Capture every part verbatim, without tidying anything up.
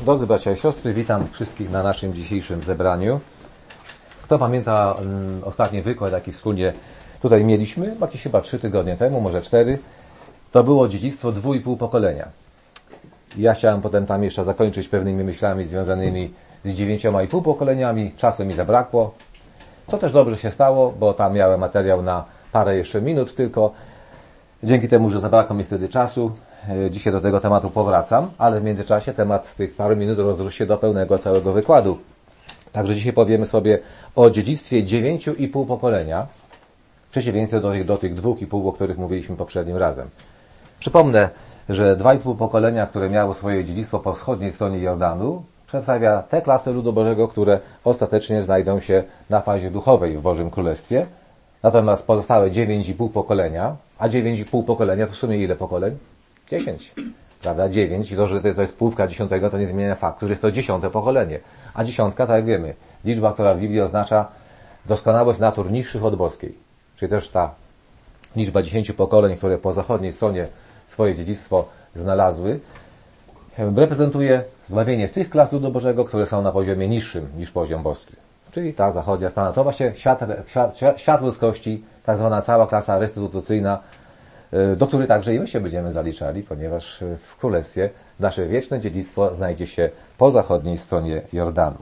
Drodzy bracia i siostry, witam wszystkich na naszym dzisiejszym zebraniu. Kto pamięta um, ostatni wykład, jaki wspólnie tutaj mieliśmy, jakieś chyba trzy tygodnie temu, może cztery, to było dziedzictwo dwu i pół pokolenia. Ja chciałem potem tam jeszcze zakończyć pewnymi myślami związanymi z dziewięcioma i pół pokoleniami. Czasu mi zabrakło, co też dobrze się stało, bo tam miałem materiał na parę jeszcze minut tylko. Dzięki temu, że zabrakło mi wtedy czasu, dzisiaj do tego tematu powracam, ale w międzyczasie temat z tych paru minut rozrósł się do pełnego całego wykładu. Także dzisiaj powiemy sobie o dziedzictwie dziewięciu i pół pokolenia, w przeciwieństwie do tych, do tych dwóch i pół, o których mówiliśmy poprzednim razem. Przypomnę, że dwa i pół pokolenia, które miało swoje dziedzictwo po wschodniej stronie Jordanu, przedstawia te klasy ludu Bożego, które ostatecznie znajdą się na fazie duchowej w Bożym Królestwie. Natomiast pozostałe dziewięć i pół pokolenia, a dziewięć i pół pokolenia to w sumie ile pokoleń? Dziesięć. Prawda? Dziewięć. I to, że to jest połówka dziesiątego, to nie zmienia faktu, że jest to dziesiąte pokolenie. A dziesiątka, tak jak wiemy, liczba, która w Biblii oznacza doskonałość natur niższych od boskiej. Czyli też ta liczba dziesięciu pokoleń, które po zachodniej stronie swoje dziedzictwo znalazły, reprezentuje zbawienie tych klas ludu Bożego, które są na poziomie niższym niż poziom boski. Czyli ta zachodnia strona. To właśnie świat, świat, świat ludzkości, tak zwana cała klasa restytucyjna, do której także i my się będziemy zaliczali, ponieważ w Królestwie nasze wieczne dziedzictwo znajdzie się po zachodniej stronie Jordanu.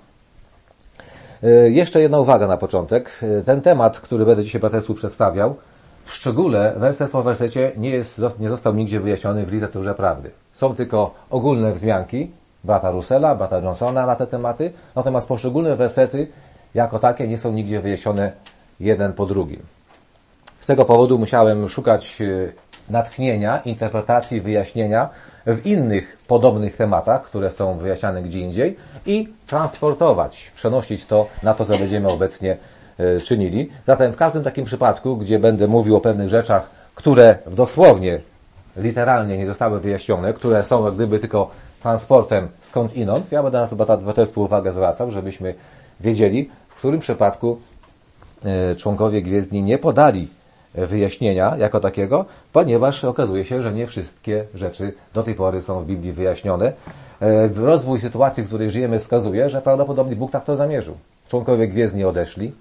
Jeszcze jedna uwaga na początek. Ten temat, który będę dzisiaj braterstwu przedstawiał, w szczególe werset po wersecie nie, jest, nie został nigdzie wyjaśniony w literaturze prawdy. Są tylko ogólne wzmianki brata Russella, brata Johnsona na te tematy, natomiast poszczególne wersety jako takie nie są nigdzie wyjaśnione jeden po drugim. Z tego powodu musiałem szukać natchnienia, interpretacji, wyjaśnienia w innych podobnych tematach, które są wyjaśniane gdzie indziej i transportować, przenosić to na to, co będziemy obecnie czynili. Zatem w każdym takim przypadku, gdzie będę mówił o pewnych rzeczach, które dosłownie, literalnie nie zostały wyjaśnione, które są jak gdyby tylko transportem skąd inąd, ja będę na to braterstwu uwagę zwracał, żebyśmy wiedzieli, w którym przypadku członkowie Gwiezdni nie podali wyjaśnienia jako takiego, ponieważ okazuje się, że nie wszystkie rzeczy do tej pory są w Biblii wyjaśnione. Rozwój sytuacji, w której żyjemy, wskazuje, że prawdopodobnie Bóg tak to zamierzył. Członkowie Gwiezdni odeszli.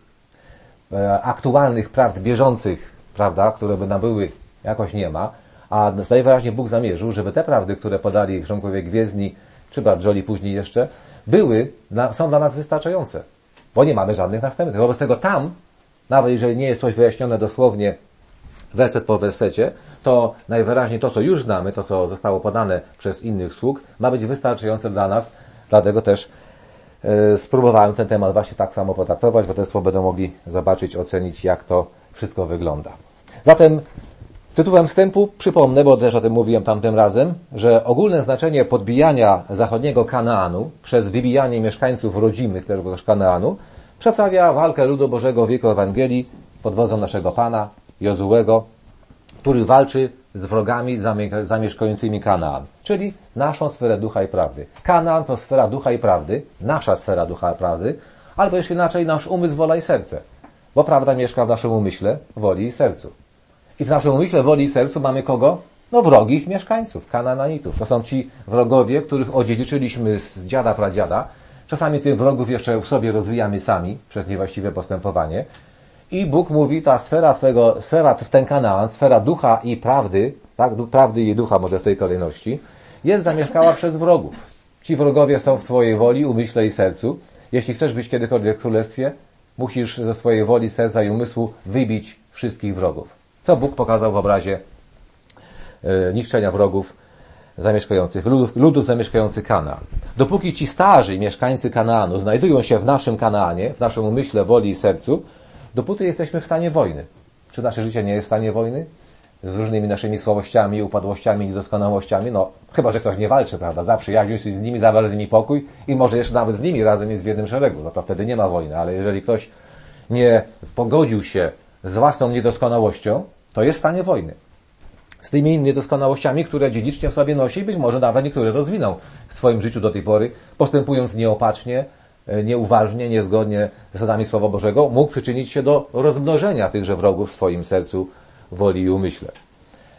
Aktualnych prawd bieżących, prawda, które by nabyły, jakoś nie ma, a najwyraźniej Bóg zamierzył, żeby te prawdy, które podali członkowie Gwiezdni, czy brat Jolie później jeszcze, były, są dla nas wystarczające, bo nie mamy żadnych następnych. Wobec tego tam, nawet jeżeli nie jest coś wyjaśnione dosłownie werset po wersecie, to najwyraźniej to, co już znamy, to, co zostało podane przez innych sług, ma być wystarczające dla nas. Dlatego też e, spróbowałem ten temat właśnie tak samo potraktować, bo też będą mogli zobaczyć, ocenić, jak to wszystko wygląda. Zatem tytułem wstępu przypomnę, bo też o tym mówiłem tamtym razem, że ogólne znaczenie podbijania zachodniego Kanaanu przez wybijanie mieszkańców rodzimych tegoż Kanaanu przedstawia walkę ludu Bożego w wieku Ewangelii pod wodzą naszego Pana, Jozułego, który walczy z wrogami zamieszkującymi Kanaan, czyli naszą sferę ducha i prawdy. Kanaan to sfera ducha i prawdy, nasza sfera ducha i prawdy, albo jeszcze inaczej nasz umysł, wola i serce, bo prawda mieszka w naszym umyśle, woli i sercu. I w naszym umyśle, woli i sercu mamy kogo? No wrogich mieszkańców, Kanaanitów. To są ci wrogowie, których odziedziczyliśmy z dziada, pradziada. Czasami tych wrogów jeszcze w sobie rozwijamy sami przez niewłaściwe postępowanie. I Bóg mówi, ta sfera twego, sfera, ten Kanaan, sfera ducha i prawdy, tak, prawdy i ducha może w tej kolejności, jest zamieszkała przez wrogów. Ci wrogowie są w twojej woli, umyśle i sercu. Jeśli chcesz być kiedykolwiek w królestwie, musisz ze swojej woli, serca i umysłu wybić wszystkich wrogów. Co Bóg pokazał w obrazie e, niszczenia wrogów zamieszkających, ludów, ludów zamieszkających Kanaan. Dopóki ci starzy mieszkańcy Kanaanu znajdują się w naszym Kanaanie, w naszym umyśle, woli i sercu, dopóty jesteśmy w stanie wojny. Czy nasze życie nie jest w stanie wojny? Z różnymi naszymi słabościami, upadłościami, niedoskonałościami? No, chyba że ktoś nie walczy, prawda? Zaprzyjaźnił się z nimi, zawarł z nimi pokój i może jeszcze nawet z nimi razem jest w jednym szeregu. No to wtedy nie ma wojny. Ale jeżeli ktoś nie pogodził się z własną niedoskonałością, to jest w stanie wojny. Z tymi niedoskonałościami, które dziedzicznie w sobie nosi, być może nawet niektóre rozwiną w swoim życiu do tej pory, postępując nieopatrznie, nieuważnie, niezgodnie z zasadami Słowa Bożego, mógł przyczynić się do rozmnożenia tychże wrogów w swoim sercu, woli i umyśle.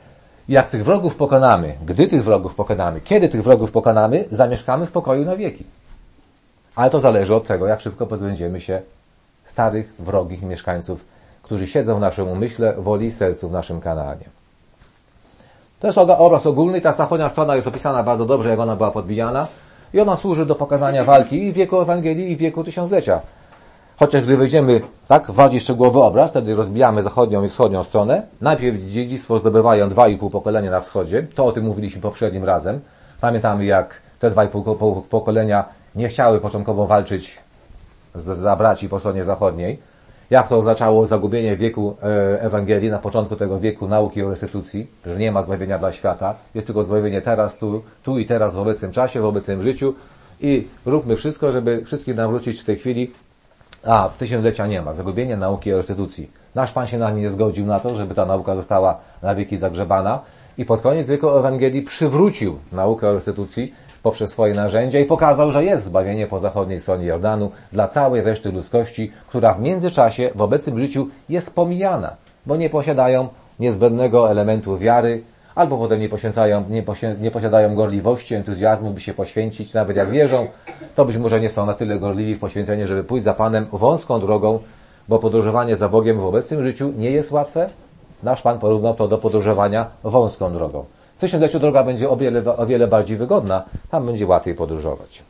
Jak tych wrogów pokonamy, gdy tych wrogów pokonamy, kiedy tych wrogów pokonamy, zamieszkamy w pokoju na wieki. Ale to zależy od tego, jak szybko pozbędziemy się starych, wrogich mieszkańców, którzy siedzą w naszym umyśle, woli i sercu w naszym Kanaanie. To jest obraz ogólny. Ta zachodnia strona jest opisana bardzo dobrze, jak ona była podbijana. I ona służy do pokazania walki i w wieku Ewangelii, i w wieku tysiąclecia. Chociaż gdy weźmiemy tak bardziej szczegółowy obraz, wtedy rozbijamy zachodnią i wschodnią stronę. Najpierw dziedzictwo zdobywają dwa i pół pokolenia na wschodzie. To o tym mówiliśmy poprzednim razem. Pamiętamy, jak te dwa i pół pokolenia nie chciały początkowo walczyć za braci po stronie zachodniej. Jak to oznaczało zagubienie wieku Ewangelii, na początku tego wieku nauki o restytucji, że nie ma zbawienia dla świata, jest tylko zbawienie teraz, tu, tu i teraz, w obecnym czasie, w obecnym życiu i róbmy wszystko, żeby wszystkich nawrócić w tej chwili, a w tysiąclecia nie ma. Zagubienie nauki o restytucji. Nasz Pan się na nie zgodził na to, żeby ta nauka została na wieki zagrzebana i pod koniec wieku Ewangelii przywrócił naukę o restytucji poprzez swoje narzędzia i pokazał, że jest zbawienie po zachodniej stronie Jordanu dla całej reszty ludzkości, która w międzyczasie, w obecnym życiu jest pomijana, bo nie posiadają niezbędnego elementu wiary, albo potem nie, poświęcają, nie, poświę, nie posiadają gorliwości, entuzjazmu, by się poświęcić, nawet jak wierzą, to być może nie są na tyle gorliwi w poświęceniu, żeby pójść za Panem wąską drogą, bo podróżowanie za Bogiem w obecnym życiu nie jest łatwe. Nasz Pan porównał to do podróżowania wąską drogą. W tysiącleciu droga będzie o wiele, o wiele bardziej wygodna, tam będzie łatwiej podróżować.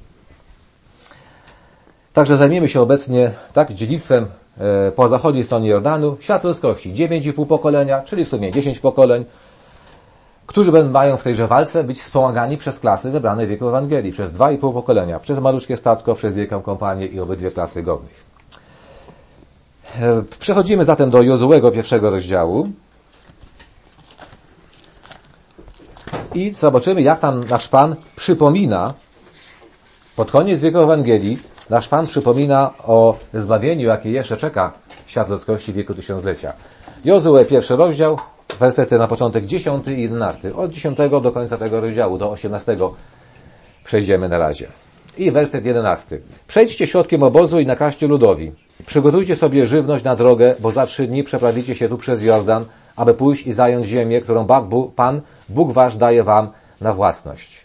Także zajmiemy się obecnie tak dziedzictwem e, po zachodniej stronie Jordanu, świat ludzkości, dziewięć i pół pokolenia, czyli w sumie dziesięć pokoleń, którzy będą, mają w tejże walce być wspomagani przez klasy wybrane w wieku Ewangelii, przez dwa i pół pokolenia, przez maluczkie statko, przez wielką kompanię i obydwie klasy godnych. E, przechodzimy zatem do Jozułego pierwszego rozdziału. I zobaczymy, jak tam nasz Pan przypomina, pod koniec wieku Ewangelii, nasz Pan przypomina o zbawieniu, jakie jeszcze czeka świat ludzkości w wieku tysiąclecia. Jozue, pierwszy rozdział, wersety na początek dziesiąty i jedenasty. Od dziesiątego do końca tego rozdziału, do osiemnastego przejdziemy na razie. I werset jedenasty. Przejdźcie środkiem obozu i nakażcie ludowi. Przygotujcie sobie żywność na drogę, bo za trzy dni przeprawicie się tu przez Jordan, aby pójść i zająć ziemię, którą Pan, Bóg wasz, daje wam na własność.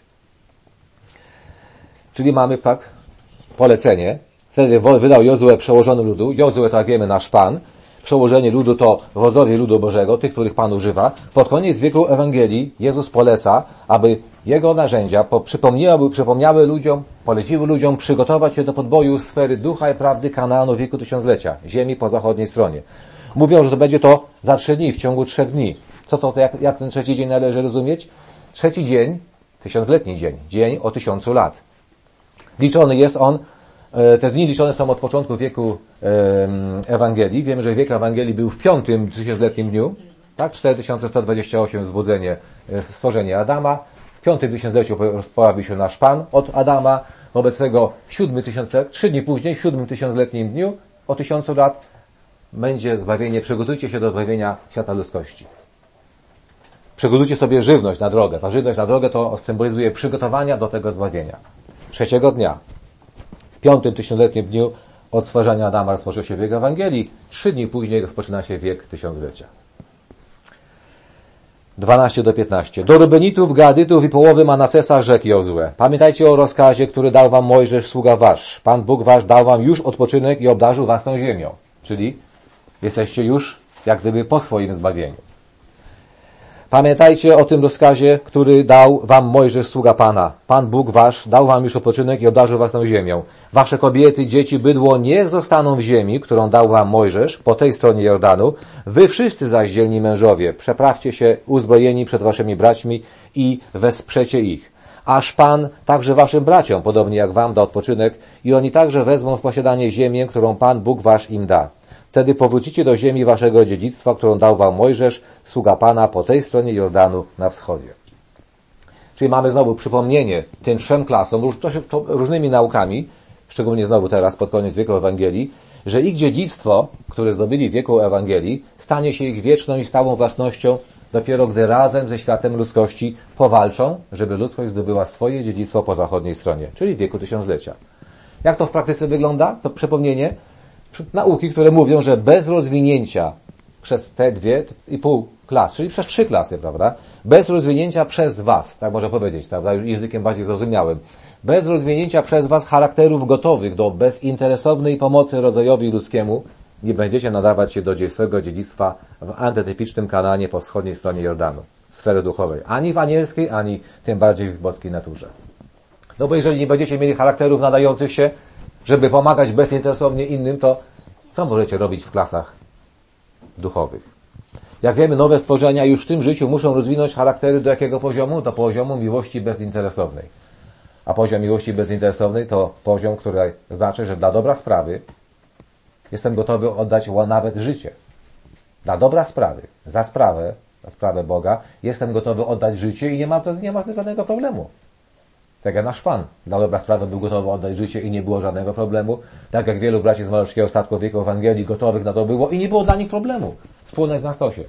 Czyli mamy tak polecenie. Wtedy wydał Jozue przełożony ludu. Jozue, tak wiemy, nasz Pan. Przełożenie ludu to wodzowie ludu Bożego, tych, których Pan używa. Pod koniec wieku Ewangelii Jezus poleca, aby Jego narzędzia przypomniały, przypomniały ludziom, poleciły ludziom przygotować się do podboju sfery ducha i prawdy Kanaanu w wieku tysiąclecia, ziemi po zachodniej stronie. Mówią, że to będzie to za trzy dni, w ciągu trzech dni. Co to, jak, jak ten trzeci dzień należy rozumieć? Trzeci dzień, tysiącletni dzień, dzień o tysiącu lat. Liczony jest on, te dni liczone są od początku wieku Ewangelii. Wiemy, że wiek Ewangelii był w piątym tysiącletnim dniu, tak? cztery tysiące sto dwadzieścia osiem zbudzenie, stworzenie Adama. W piątym tysiącleciu pojawił się nasz Pan od Adama. Wobec tego siódmy tysiąclet, trzy dni później, w siódmym tysiącletnim dniu, o tysiącu lat, będzie zbawienie. Przygotujcie się do zbawienia świata ludzkości. Przygotujcie sobie żywność na drogę. Ta żywność na drogę to symbolizuje przygotowania do tego zbawienia. Trzeciego dnia, w piątym tysiącletnim dniu od stworzenia Adama rozpoczął się wiek Ewangelii. Trzy dni później rozpoczyna się wiek tysiąclecia. dwanaście do piętnastu. Do Rubenitów, Gadytów i połowy Manasesa rzekł Jozue. Pamiętajcie o rozkazie, który dał wam Mojżesz, sługa wasz. Pan Bóg wasz dał wam już odpoczynek i obdarzył was tą ziemią. Czyli jesteście już jak gdyby po swoim zbawieniu. Pamiętajcie o tym rozkazie, który dał wam Mojżesz, sługa Pana. Pan Bóg wasz dał wam już odpoczynek i obdarzył was tą ziemią. Wasze kobiety, dzieci, bydło niech zostaną w ziemi, którą dał wam Mojżesz, po tej stronie Jordanu. Wy wszyscy zaś, dzielni mężowie, przeprawcie się uzbrojeni przed waszymi braćmi i wesprzecie ich. Aż Pan także waszym braciom, podobnie jak wam, da odpoczynek i oni także wezmą w posiadanie ziemię, którą Pan Bóg wasz im da. Wtedy powrócicie do ziemi waszego dziedzictwa, którą dał wam Mojżesz, sługa Pana, po tej stronie Jordanu na wschodzie. Czyli mamy znowu przypomnienie tym trzem klasom, to, to różnymi naukami, szczególnie znowu teraz pod koniec wieku Ewangelii, że ich dziedzictwo, które zdobyli w wieku Ewangelii, stanie się ich wieczną i stałą własnością dopiero gdy razem ze światem ludzkości powalczą, żeby ludzkość zdobyła swoje dziedzictwo po zachodniej stronie, czyli w wieku tysiąclecia. Jak to w praktyce wygląda? To przypomnienie nauki, które mówią, że bez rozwinięcia przez te dwie i pół klas, czyli przez trzy klasy, prawda? Bez rozwinięcia przez was, tak można powiedzieć, prawda? Językiem bardziej zrozumiałym. Bez rozwinięcia przez was charakterów gotowych do bezinteresownej pomocy rodzajowi ludzkiemu, nie będziecie nadawać się do swego dziedzictwa w antytypicznym Kanaanie po wschodniej stronie Jordanu, sfery duchowej. Ani w anielskiej, ani tym bardziej w boskiej naturze. No bo jeżeli nie będziecie mieli charakterów nadających się, żeby pomagać bezinteresownie innym, to co możecie robić w klasach duchowych? Jak wiemy, nowe stworzenia już w tym życiu muszą rozwinąć charaktery do jakiego poziomu? Do poziomu miłości bezinteresownej. A poziom miłości bezinteresownej to poziom, który znaczy, że dla dobra sprawy jestem gotowy oddać nawet życie. Dla dobra sprawy, za sprawę, za sprawę Boga, jestem gotowy oddać życie i nie ma, to, nie ma żadnego problemu. Tak jak nasz Pan dla dobra sprawy był gotowy oddać życie i nie było żadnego problemu. Tak jak wielu braci z malowskiego statku wieku Ewangelii gotowych na to było i nie było dla nich problemu. Wspólność na stosie.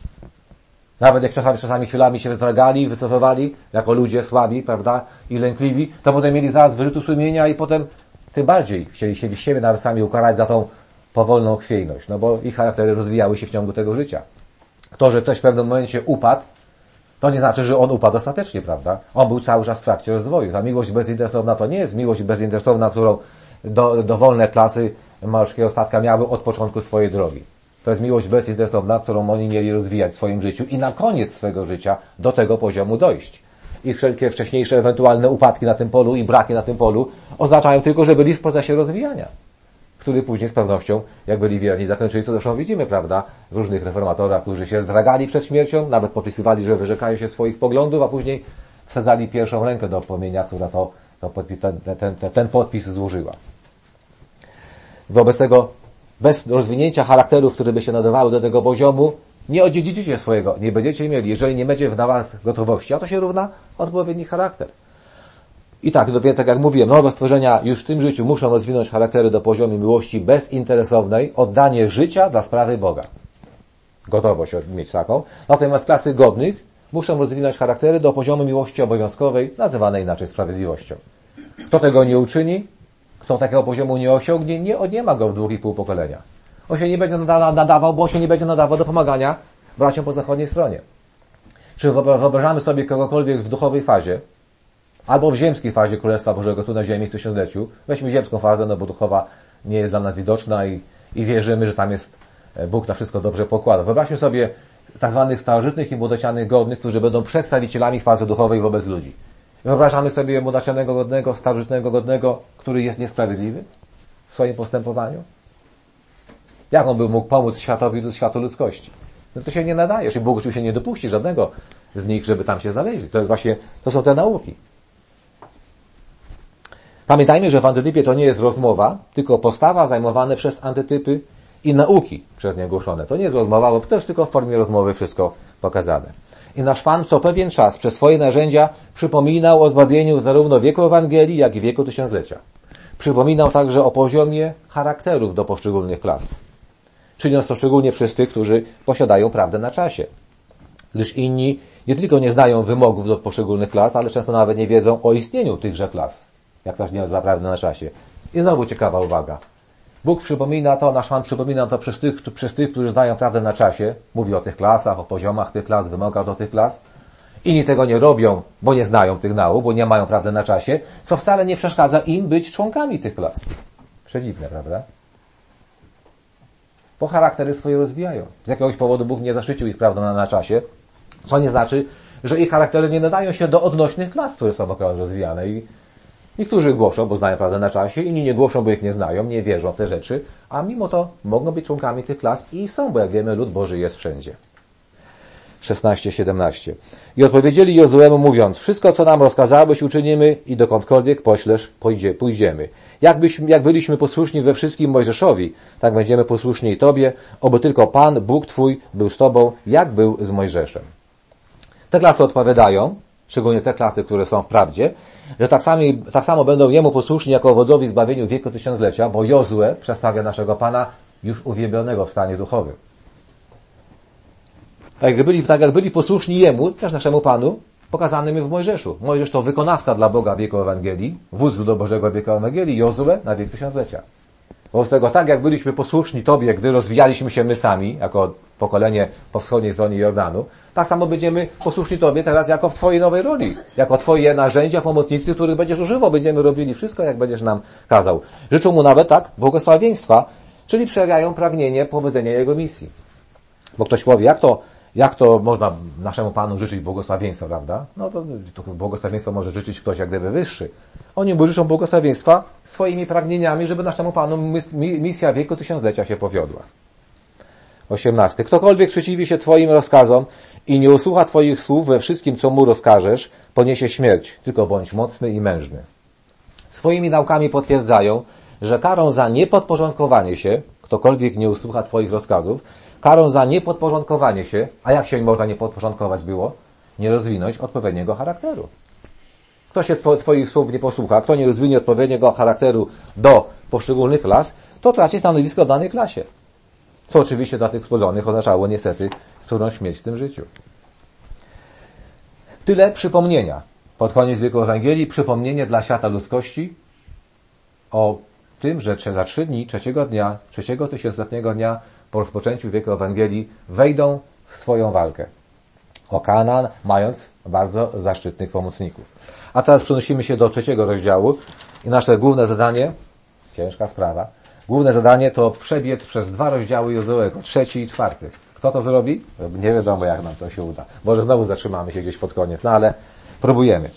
Nawet jak czasami, czasami chwilami się wzdragali, wycofywali, jako ludzie słabi, prawda, i lękliwi, to potem mieli zaraz wyrzutu sumienia i potem tym bardziej chcieli się siebie nawet sami ukarać za tą powolną chwiejność, no bo ich charaktery rozwijały się w ciągu tego życia. To, że ktoś w pewnym momencie upadł, to nie znaczy, że on upadł ostatecznie, prawda? On był cały czas w trakcie rozwoju. Ta miłość bezinteresowna to nie jest miłość bezinteresowna, którą do, dowolne klasy malowskiego statka miały od początku swojej drogi. To jest miłość bezinteresowna, którą oni mieli rozwijać w swoim życiu i na koniec swego życia do tego poziomu dojść. Ich wszelkie wcześniejsze ewentualne upadki na tym polu i braki na tym polu oznaczają tylko, że byli w procesie rozwijania, który później z pewnością, jak byli wierni, zakończyli, co zresztą widzimy, prawda, w różnych reformatorach, którzy się zdragali przed śmiercią, nawet podpisywali, że wyrzekają się swoich poglądów, a później wsadzali pierwszą rękę do płomienia, która to, to ten, ten, ten, ten podpis złożyła. Wobec tego, bez rozwinięcia charakterów, które by się nadawały do tego poziomu, nie odziedziczycie swojego, nie będziecie mieli, jeżeli nie będzie w was gotowości, a to się równa odpowiedni charakter. I tak, no, tak jak mówiłem, nowe stworzenia już w tym życiu muszą rozwinąć charaktery do poziomu miłości bezinteresownej, oddanie życia dla sprawy Boga. Gotowość mieć taką. Natomiast klasy godnych muszą rozwinąć charaktery do poziomu miłości obowiązkowej, nazywanej inaczej sprawiedliwością. Kto tego nie uczyni, kto takiego poziomu nie osiągnie, nie, nie ma go w dwóch i pół pokolenia. On się nie będzie nadawał, bo on się nie będzie nadawał do pomagania braciom po zachodniej stronie. Czy wyobrażamy sobie kogokolwiek w duchowej fazie, albo w ziemskiej fazie Królestwa Bożego tu na ziemi w tysiącleciu. Weźmy ziemską fazę, no bo duchowa nie jest dla nas widoczna i, i wierzymy, że tam jest Bóg na wszystko dobrze pokłada. Wyobraźmy sobie tak zwanych starożytnych i młodocianych godnych, którzy będą przedstawicielami fazy duchowej wobec ludzi. Wyobrażamy sobie młodocianego godnego, starożytnego godnego, który jest niesprawiedliwy w swoim postępowaniu. Jak on by mógł pomóc światowi, światu ludzkości? No to się nie nadaje. Czyli Bóg oczywiście nie dopuści żadnego z nich, żeby tam się znaleźli. To jest właśnie, to są te nauki. Pamiętajmy, że w antytypie to nie jest rozmowa, tylko postawa zajmowane przez antytypy i nauki przez nie głoszone. To nie jest rozmowa, bo to jest tylko w formie rozmowy wszystko pokazane. I nasz Pan co pewien czas przez swoje narzędzia przypominał o zbawieniu zarówno wieku Ewangelii, jak i wieku tysiąclecia. Przypominał także o poziomie charakterów do poszczególnych klas. Czyniąc to szczególnie przez tych, którzy posiadają prawdę na czasie. Gdyż inni nie tylko nie znają wymogów do poszczególnych klas, ale często nawet nie wiedzą o istnieniu tychże klas. Jak ktoś nie zna prawdę na czasie. I znowu ciekawa uwaga. Bóg przypomina to, nasz Pan przypomina to przez tych, przez tych, którzy znają prawdę na czasie. Mówi o tych klasach, o poziomach tych klas, wymogach do tych klas. Inni tego nie robią, bo nie znają tych nauk, bo nie mają prawdy na czasie, co wcale nie przeszkadza im być członkami tych klas. Przedziwne, prawda? Bo charaktery swoje rozwijają. Z jakiegoś powodu Bóg nie zaszczycił ich prawdą na, na czasie, co nie znaczy, że ich charaktery nie nadają się do odnośnych klas, które są akurat rozwijane. I niektórzy głoszą, bo znają prawdę na czasie, inni nie głoszą, bo ich nie znają, nie wierzą w te rzeczy, a mimo to mogą być członkami tych klas i są, bo jak wiemy, lud Boży jest wszędzie. szesnaście siedemnaście. I odpowiedzieli Jozuemu mówiąc, wszystko, co nam rozkazałeś, uczynimy i dokądkolwiek poślesz, pójdzie, pójdziemy. Jakbyśmy, jak byliśmy posłuszni we wszystkim Mojżeszowi, tak będziemy posłuszni i Tobie, oby tylko Pan, Bóg Twój, był z Tobą, jak był z Mojżeszem. Te klasy odpowiadają, szczególnie te klasy, które są w prawdzie, że tak, sami, tak samo będą Jemu posłuszni jako wodzowi zbawieniu wieku tysiąclecia, bo Jozue przedstawia naszego Pana już uwielbionego w stanie duchowym. Tak jak byli, tak jak byli posłuszni Jemu, też naszemu Panu, pokazanym w Mojżeszu. Mojżesz to wykonawca dla Boga wieku Ewangelii, wódz do Bożego wieku Ewangelii, Jozue na wiek tysiąclecia. Wobec tego, tak jak byliśmy posłuszni Tobie, gdy rozwijaliśmy się my sami, jako pokolenie po wschodniej stronie Jordanu, tak samo będziemy posłuszni Tobie teraz jako w Twojej nowej roli, jako Twoje narzędzia, pomocnicy, których będziesz używał. Będziemy robili wszystko, jak będziesz nam kazał. Życzą mu nawet tak błogosławieństwa, czyli przejawiają pragnienie powodzenia jego misji. Bo ktoś powie, jak to, jak to można naszemu Panu życzyć błogosławieństwa, prawda? No to, to błogosławieństwo może życzyć ktoś jak gdyby wyższy. Oni mu życzą błogosławieństwa swoimi pragnieniami, żeby naszemu Panu misja wieku tysiąclecia się powiodła. osiemnasty. Ktokolwiek sprzeciwi się Twoim rozkazom i nie usłucha Twoich słów we wszystkim, co mu rozkażesz, poniesie śmierć. Tylko bądź mocny i mężny. Swoimi naukami potwierdzają, że karą za niepodporządkowanie się, ktokolwiek nie usłucha Twoich rozkazów, karą za niepodporządkowanie się, a jak się można nie podporządkować było? Nie rozwinąć odpowiedniego charakteru. Kto się Twoich słów nie posłucha, kto nie rozwinie odpowiedniego charakteru do poszczególnych klas, to traci stanowisko w danej klasie. Co oczywiście dla tych spłodzonych oznaczało niestety którąś śmierć w tym życiu. Tyle przypomnienia. Pod koniec wieku Ewangelii przypomnienie dla świata ludzkości o tym, że za trzy dni, trzeciego dnia, trzeciego tysiącletniego dnia po rozpoczęciu wieku Ewangelii wejdą w swoją walkę o Kanaan, mając bardzo zaszczytnych pomocników. A teraz przenosimy się do trzeciego rozdziału i nasze główne zadanie, ciężka sprawa, główne zadanie to przebiec przez dwa rozdziały Jozułego, trzeci i czwarty. Kto to zrobi? Nie wiadomo, jak nam to się uda. Może znowu zatrzymamy się gdzieś pod koniec, no ale próbujemy.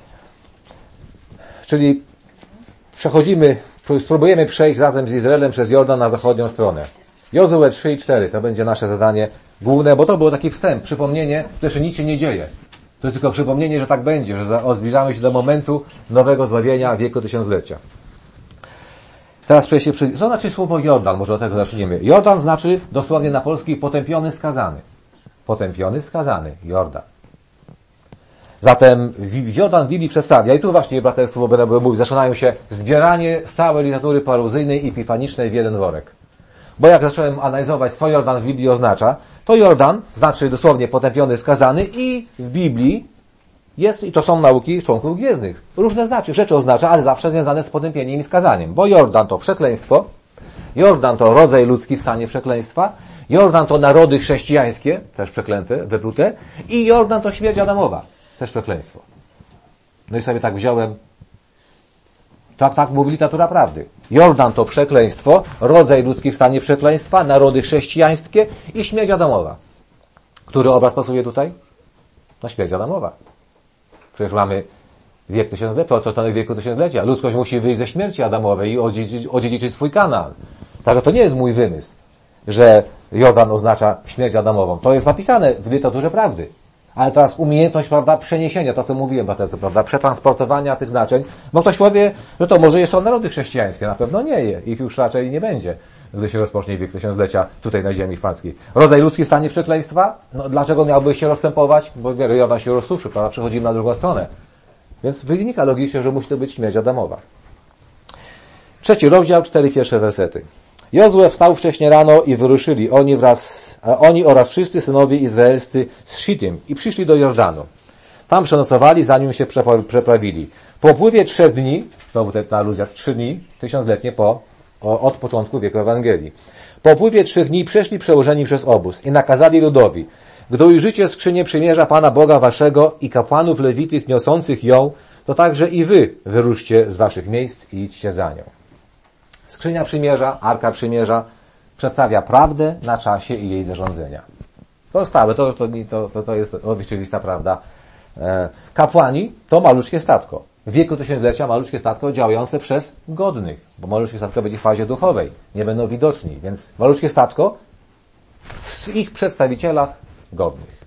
Czyli przechodzimy, spróbujemy przejść razem z Izraelem przez Jordan na zachodnią stronę. Jozue trzy i cztery to będzie nasze zadanie główne, bo to był taki wstęp, przypomnienie, że jeszcze nic się nie dzieje. To tylko przypomnienie, że tak będzie, że zbliżamy się do momentu nowego zbawienia wieku tysiąclecia. Teraz przejście przy... Co znaczy słowo Jordan? Może od tego zaczniemy. Jordan znaczy dosłownie na polski potępiony, skazany. Potępiony, skazany. Jordan. Zatem Jordan w Biblii przedstawia, i tu właśnie braterstwo będę mówił, zaczynają się zbieranie całej literatury paruzyjnej i epifanicznej w jeden worek. Bo jak zacząłem analizować, co Jordan w Biblii oznacza, to Jordan znaczy dosłownie potępiony, skazany i w Biblii jest, i to są nauki członków gwiezdnych. Różne znaczy, rzeczy oznacza, ale zawsze związane z potępieniem i skazaniem. Bo Jordan to przekleństwo, Jordan to rodzaj ludzki w stanie przekleństwa, Jordan to narody chrześcijańskie, też przeklęte, wyplute, i Jordan to śmierć Adamowa, też przekleństwo. No i sobie tak wziąłem, tak, tak mówi literatura prawdy. Jordan to przekleństwo, rodzaj ludzki w stanie przekleństwa, narody chrześcijańskie i śmierć Adamowa. Który obraz pasuje tutaj? No śmierć Adamowa. Przecież mamy wiek tysiąclecia, otoczony wieku tysiąclecia. Ludzkość musi wyjść ze śmierci Adamowej i odziedziczyć, odziedziczyć swój Kanaan. Także to nie jest mój wymysł, że Jordan oznacza śmierć Adamową. To jest napisane w literaturze prawdy. Ale teraz umiejętność, prawda, przeniesienia, to co mówiłem, prawda, przetransportowania tych znaczeń, bo ktoś powie, że to może jest to narody chrześcijańskie. Na pewno nie je. Ich już raczej nie będzie, gdy się rozpocznie wiek tysiąclecia tutaj na ziemi chwalskiej. Rodzaj ludzki w stanie przekleństwa? No dlaczego miałby się rozstępować? Bo Jordan się rozsuszy, prawda, przechodzimy na drugą stronę. Więc wynika logicznie, że musi to być śmierć Adamowa. Trzeci rozdział, cztery pierwsze wersety. Jozue wstał wcześnie rano i wyruszyli oni wraz, a oni oraz wszyscy synowie izraelscy z Shittim i przyszli do Jordanu. Tam przenocowali, zanim się przeprawili. Po upływie trzech dni, znowu ta aluzja, trzy dni, tysiącletnie po, od początku wieku Ewangelii. Po upływie trzech dni przeszli przełożeni przez obóz i nakazali ludowi: gdy ujrzycie skrzynię przymierza Pana Boga waszego i kapłanów lewitych niosących ją, to także i wy wyruszcie z waszych miejsc i idźcie za nią. Skrzynia przymierza, Arka Przymierza przedstawia prawdę na czasie i jej zarządzenia. To stałe, to, to, to, to jest oczywista prawda. Kapłani to maluczkie statko. W wieku tysiąclecia maluczkie statko działające przez godnych, bo maluczkie statko będzie w fazie duchowej. Nie będą widoczni, więc maluczkie statko w ich przedstawicielach godnych.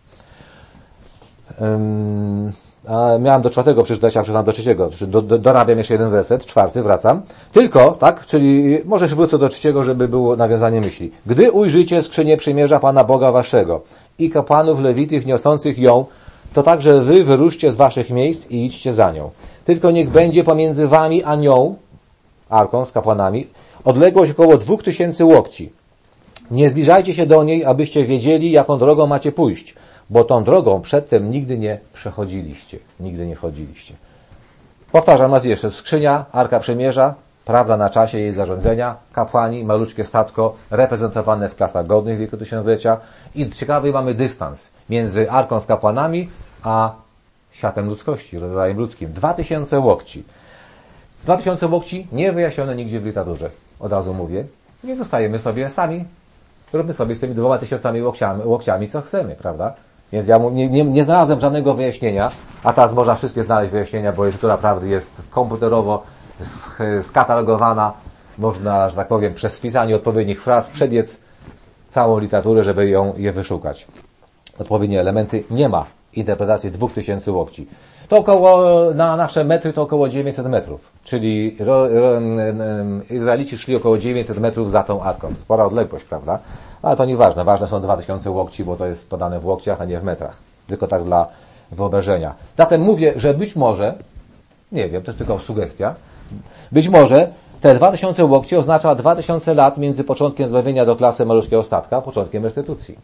Um, A miałem do czwartego przeczytać, a przeczytam do trzeciego. Do, do, dorabiam jeszcze jeden werset, czwarty, wracam. Tylko, tak, czyli może się wrócę do trzeciego, żeby było nawiązanie myśli. Gdy ujrzycie skrzynię przymierza Pana Boga waszego i kapłanów lewitych niosących ją, to także wy wyruszcie z waszych miejsc i idźcie za nią. Tylko niech będzie pomiędzy wami a nią, arką z kapłanami, odległość około dwóch tysięcy łokci. Nie zbliżajcie się do niej, abyście wiedzieli, jaką drogą macie pójść, bo tą drogą przedtem nigdy nie przechodziliście. Nigdy nie chodziliście. Powtarzam raz jeszcze. Skrzynia, Arka Przymierza, prawda na czasie jej zarządzenia, kapłani, maluczkie statko, reprezentowane w klasach godnych wieku tysiąclecia i ciekawy mamy dystans między arką z kapłanami, a światem ludzkości, rodzajem ludzkim. Dwa tysiące łokci. Dwa tysiące łokci nie wyjaśnione nigdzie w literaturze. Od razu mówię. Nie zostajemy sobie sami. Róbmy sobie z tymi dwoma tysiącami łokciami, łokciami co chcemy, prawda? Więc ja nie, nie, nie znalazłem żadnego wyjaśnienia, a teraz można wszystkie znaleźć wyjaśnienia, bo literatura prawdy jest komputerowo skatalogowana. Można, że tak powiem, przez wpisanie odpowiednich fraz przebiec całą literaturę, żeby ją, je wyszukać. Odpowiednie elementy nie ma interpretacji dwóch tysięcy łokci. To około, na nasze metry to około dziewięćset metrów. Czyli ro, ro, Izraelici szli około dziewięćset metrów za tą arką. Spora odległość, prawda? Ale to nieważne. Ważne są dwa tysiące łokci, bo to jest podane w łokciach, a nie w metrach. Tylko tak dla wyobrażenia. Zatem mówię, że być może, nie wiem, to jest tylko sugestia, być może te dwa tysiące łokci oznacza dwa tysiące lat między początkiem zbawienia do klasy maluszkiego statka, a początkiem restytucji.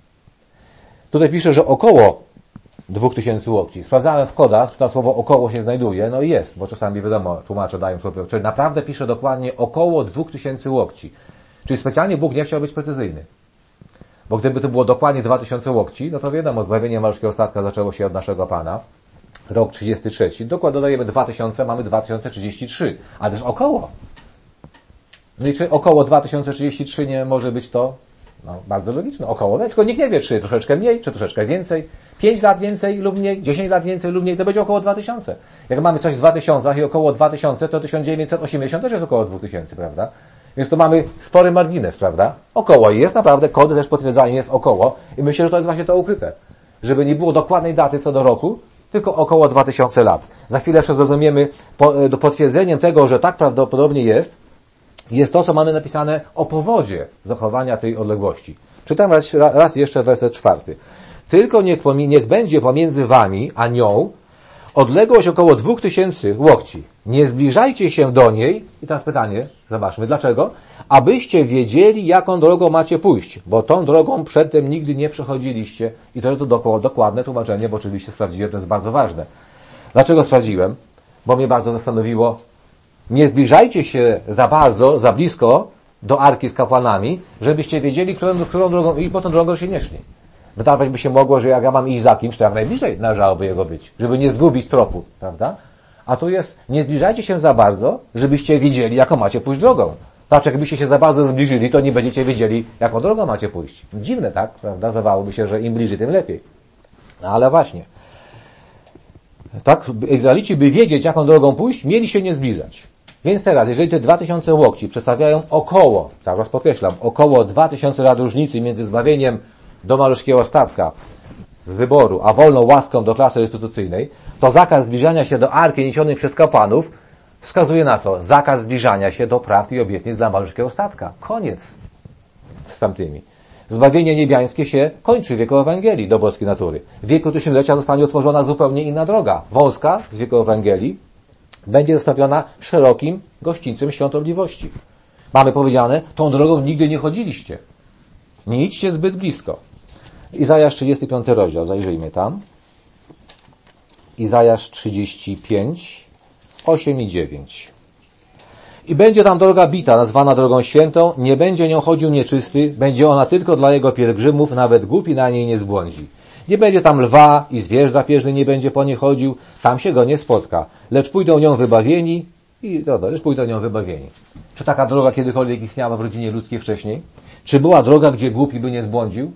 Tutaj pisze, że około dwóch tysięcy łokci. Sprawdzałem w kodach, czy to słowo około się znajduje. No i jest, bo czasami wiadomo, tłumacze dają słowo. Czyli naprawdę pisze dokładnie około dwóch tysięcy łokci. Czyli specjalnie Bóg nie chciał być precyzyjny. Bo gdyby to było dokładnie dwa tysiące łokci, no to wiadomo, zbawienie maluszkiego statka zaczęło się od naszego Pana. Rok trzydziesty trzeci. Dokładnie dodajemy dwa tysiące, mamy dwa tysiące trzydzieści trzy. Ale też około. No i czy około dwa tysiące trzydzieści trzy nie może być to? No, bardzo logiczne. Około. Tylko nikt nie wie, czy troszeczkę mniej, czy troszeczkę więcej. pięć lat więcej lub mniej, dziesięć lat więcej lub mniej, to będzie około dwa tysiące. Jak mamy coś w dwa tysiącach i około dwa tysiące, to tysiąc dziewięćset osiemdziesiąt też jest około dwa tysiące, prawda? Więc tu mamy spory margines, prawda? Około. I jest naprawdę, kody też potwierdzają, jest około. I myślę, że to jest właśnie to ukryte. Żeby nie było dokładnej daty co do roku, tylko około dwa tysiące lat. Za chwilę jeszcze zrozumiemy, po, do potwierdzeniem tego, że tak prawdopodobnie jest, jest to, co mamy napisane o powodzie zachowania tej odległości. Czytam raz, raz jeszcze werset czwarty. Tylko niech, niech będzie pomiędzy wami a nią odległość około dwóch tysięcy łokci. Nie zbliżajcie się do niej. I teraz pytanie, zobaczmy, dlaczego? Abyście wiedzieli, jaką drogą macie pójść, bo tą drogą przedtem nigdy nie przechodziliście. I to jest to dokładne tłumaczenie, bo oczywiście sprawdziłem, to jest bardzo ważne. Dlaczego sprawdziłem? Bo mnie bardzo zastanowiło. Nie zbliżajcie się za bardzo, za blisko do arki z kapłanami, żebyście wiedzieli, którą, którą drogą, i po tą drogą się nie szli. Wydawać by się mogło, że jak ja mam iść za kimś, to jak najbliżej należałoby jego być, żeby nie zgubić tropu, prawda? A tu jest, nie zbliżajcie się za bardzo, żebyście wiedzieli, jaką macie pójść drogą. Znaczy, jakbyście się za bardzo zbliżyli, to nie będziecie wiedzieli, jaką drogą macie pójść. Dziwne, tak? Prawda? Zdawałoby się, że im bliżej, tym lepiej. No, ale właśnie. Tak, Izraelici, by wiedzieć, jaką drogą pójść, mieli się nie zbliżać. Więc teraz, jeżeli te dwa tysiące łokci przedstawiają około, cały raz podkreślam, około dwa tysiące lat różnicy między zbawieniem do maluszkiego statka z wyboru, a wolną łaską do klasy restytucyjnej, to zakaz zbliżania się do arki niesionej przez kapłanów wskazuje na co? Zakaz zbliżania się do praw i obietnic dla maluszkiego statka. Koniec z tamtymi. Zbawienie niebiańskie się kończy w wieku Ewangelii do boskiej natury. W wieku tysiąclecia zostanie otworzona zupełnie inna droga. Wąska z wieku Ewangelii będzie zostawiona szerokim gościńcem świątobliwości. Mamy powiedziane, tą drogą nigdy nie chodziliście. Nie idźcie zbyt blisko. Izajasz trzydziesty piąty rozdział, zajrzyjmy tam. Izajasz trzydzieści pięć, osiem i dziewięć. I będzie tam droga bita, nazwana drogą świętą, nie będzie nią chodził nieczysty, będzie ona tylko dla jego pielgrzymów, nawet głupi na niej nie zbłądzi. Nie będzie tam lwa i zwierz drapieżny nie będzie po niej chodził, tam się go nie spotka, lecz pójdą nią wybawieni i no, lecz pójdą nią wybawieni. Czy taka droga kiedykolwiek istniała w rodzinie ludzkiej wcześniej? Czy była droga, gdzie głupi by nie zbłądził?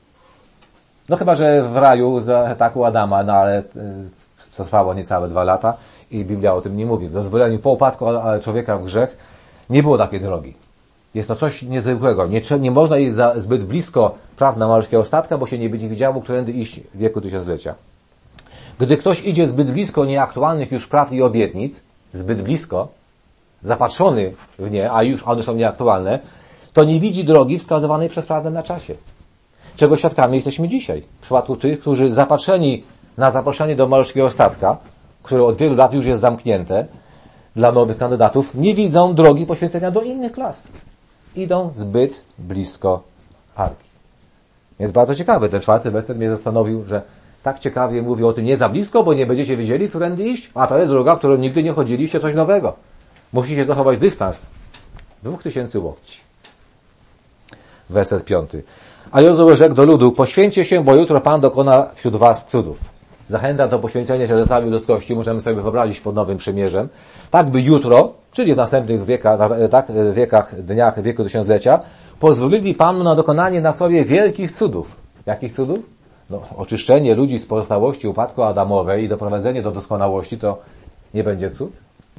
No chyba, że w raju za ataku Adama, no ale to trwało niecałe dwa lata i Biblia o tym nie mówi. W dozwoleniu po upadku człowieka w grzech nie było takiej drogi. Jest to coś niezwykłego. Nie, nie można iść za, zbyt blisko praw na maluszkiego statka, bo się nie będzie widziało, którędy iść w wieku tysiąclecia. Gdy ktoś idzie zbyt blisko nieaktualnych już praw i obietnic, zbyt blisko, zapatrzony w nie, a już one są nieaktualne, to nie widzi drogi wskazywanej przez prawdę na czasie. Czego świadkami jesteśmy dzisiaj. W przypadku tych, którzy zapatrzeni na zaproszenie do maluszkiego statka, które od wielu lat już jest zamknięte dla nowych kandydatów, nie widzą drogi poświęcenia do innych klas. Idą zbyt blisko arki. Jest bardzo ciekawy. Ten czwarty werset mnie zastanowił, że tak ciekawie mówi o tym nie za blisko, bo nie będziecie wiedzieli, którędy iść, a to jest droga, którą nigdy nie chodziliście, coś nowego. Musicie zachować dystans dwóch tysięcy łokci. Werset piąty. A Jozue rzekł do ludu, poświęćcie się, bo jutro Pan dokona wśród was cudów. Zachęta do poświęcenia się do całej ludzkości, możemy sobie wyobrazić pod Nowym Przymierzem, tak by jutro, czyli w następnych wiekach, tak, wiekach, dniach, wieku tysiąclecia, pozwolili Panu na dokonanie na sobie wielkich cudów. Jakich cudów? No, oczyszczenie ludzi z pozostałości upadku Adamowej i doprowadzenie do doskonałości to nie będzie cud?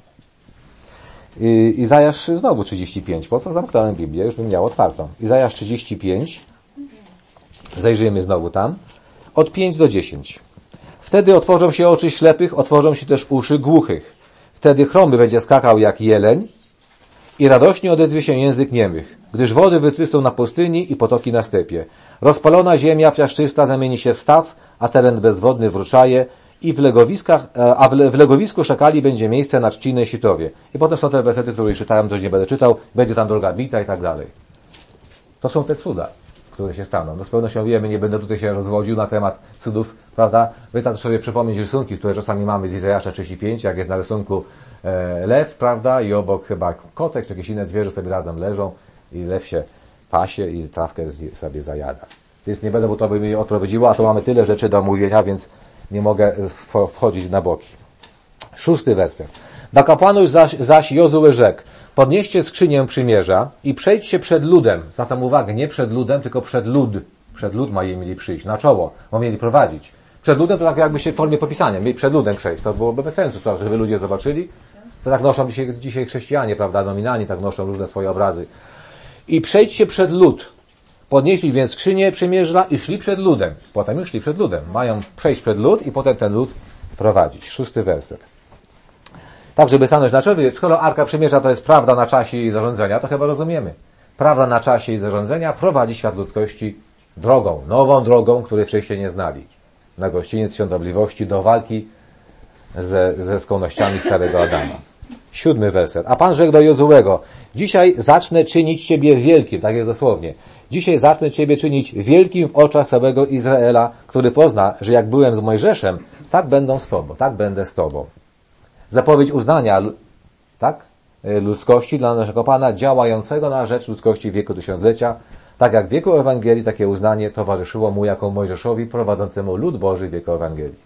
I, Izajasz znowu trzydzieści pięć. Po co zamknąłem Biblię? Już bym miał otwartą. Izajasz trzydzieści pięć. Zajrzyjmy znowu tam. Od pięć do dziesięć. Wtedy otworzą się oczy ślepych, otworzą się też uszy głuchych. Wtedy chromy będzie skakał jak jeleń i radośnie odezwie się język niemych, gdyż wody wytrysną na pustyni i potoki na stepie. Rozpalona ziemia piaszczysta zamieni się w staw, a teren bezwodny w ruszaje i w legowiskach, a w legowisku szakali będzie miejsce na trzcinę sitowie. I potem są te wersety, które już czytałem, to już nie będę czytał, będzie tam droga bita i tak dalej. To są te cuda, które się staną. No z pewnością wiemy, nie będę tutaj się rozwodził na temat cudów, prawda? Wystarczy sobie przypomnieć rysunki, które czasami mamy z Izajasza trzydzieści pięć, jak jest na rysunku e, lew, prawda? I obok chyba kotek, czy jakieś inne zwierzę sobie razem leżą i lew się pasie i trawkę sobie zajada. Więc nie będę, bo to by mnie odprowadziło, a to mamy tyle rzeczy do omówienia, więc nie mogę wchodzić na boki. Szósty werset. Do kapłanów zaś, zaś Jozue rzekł, podnieście skrzynię przymierza i przejdźcie przed ludem. Zwracam uwagę, nie przed ludem, tylko przed lud. Przed lud ma jej mieli przyjść, na czoło, bo mieli prowadzić. Przed ludem to tak jakby się w formie popisania, mieli przed ludem przejść. To byłoby bez sensu, co, żeby ludzie zobaczyli. To tak noszą dzisiaj, dzisiaj chrześcijanie, prawda, nominalni tak noszą różne swoje obrazy. I przejdźcie przed lud. Podnieśli więc skrzynię przymierza i szli przed ludem. Potem już szli przed ludem. Mają przejść przed lud i potem ten lud prowadzić. Szósty werset. Tak, żeby stanąć na czele, skoro Arka Przymierza to jest prawda na czasie i zarządzenia, to chyba rozumiemy. Prawda na czasie i zarządzenia prowadzi świat ludzkości drogą, nową drogą, której wcześniej nie znali. Na gościniec świątobliwości do walki ze, ze skłonnościami starego Adama. Siódmy werset. A Pan rzekł do Jozuego, dzisiaj zacznę czynić Ciebie wielkim, tak jest dosłownie. Dzisiaj zacznę Ciebie czynić wielkim w oczach całego Izraela, który pozna, że jak byłem z Mojżeszem, tak będą z Tobą, tak będę z Tobą. Zapowiedź uznania, tak, ludzkości dla naszego Pana, działającego na rzecz ludzkości w wieku tysiąclecia. Tak jak w wieku Ewangelii, takie uznanie towarzyszyło mu jako Mojżeszowi prowadzącemu lud Boży w wieku Ewangelii.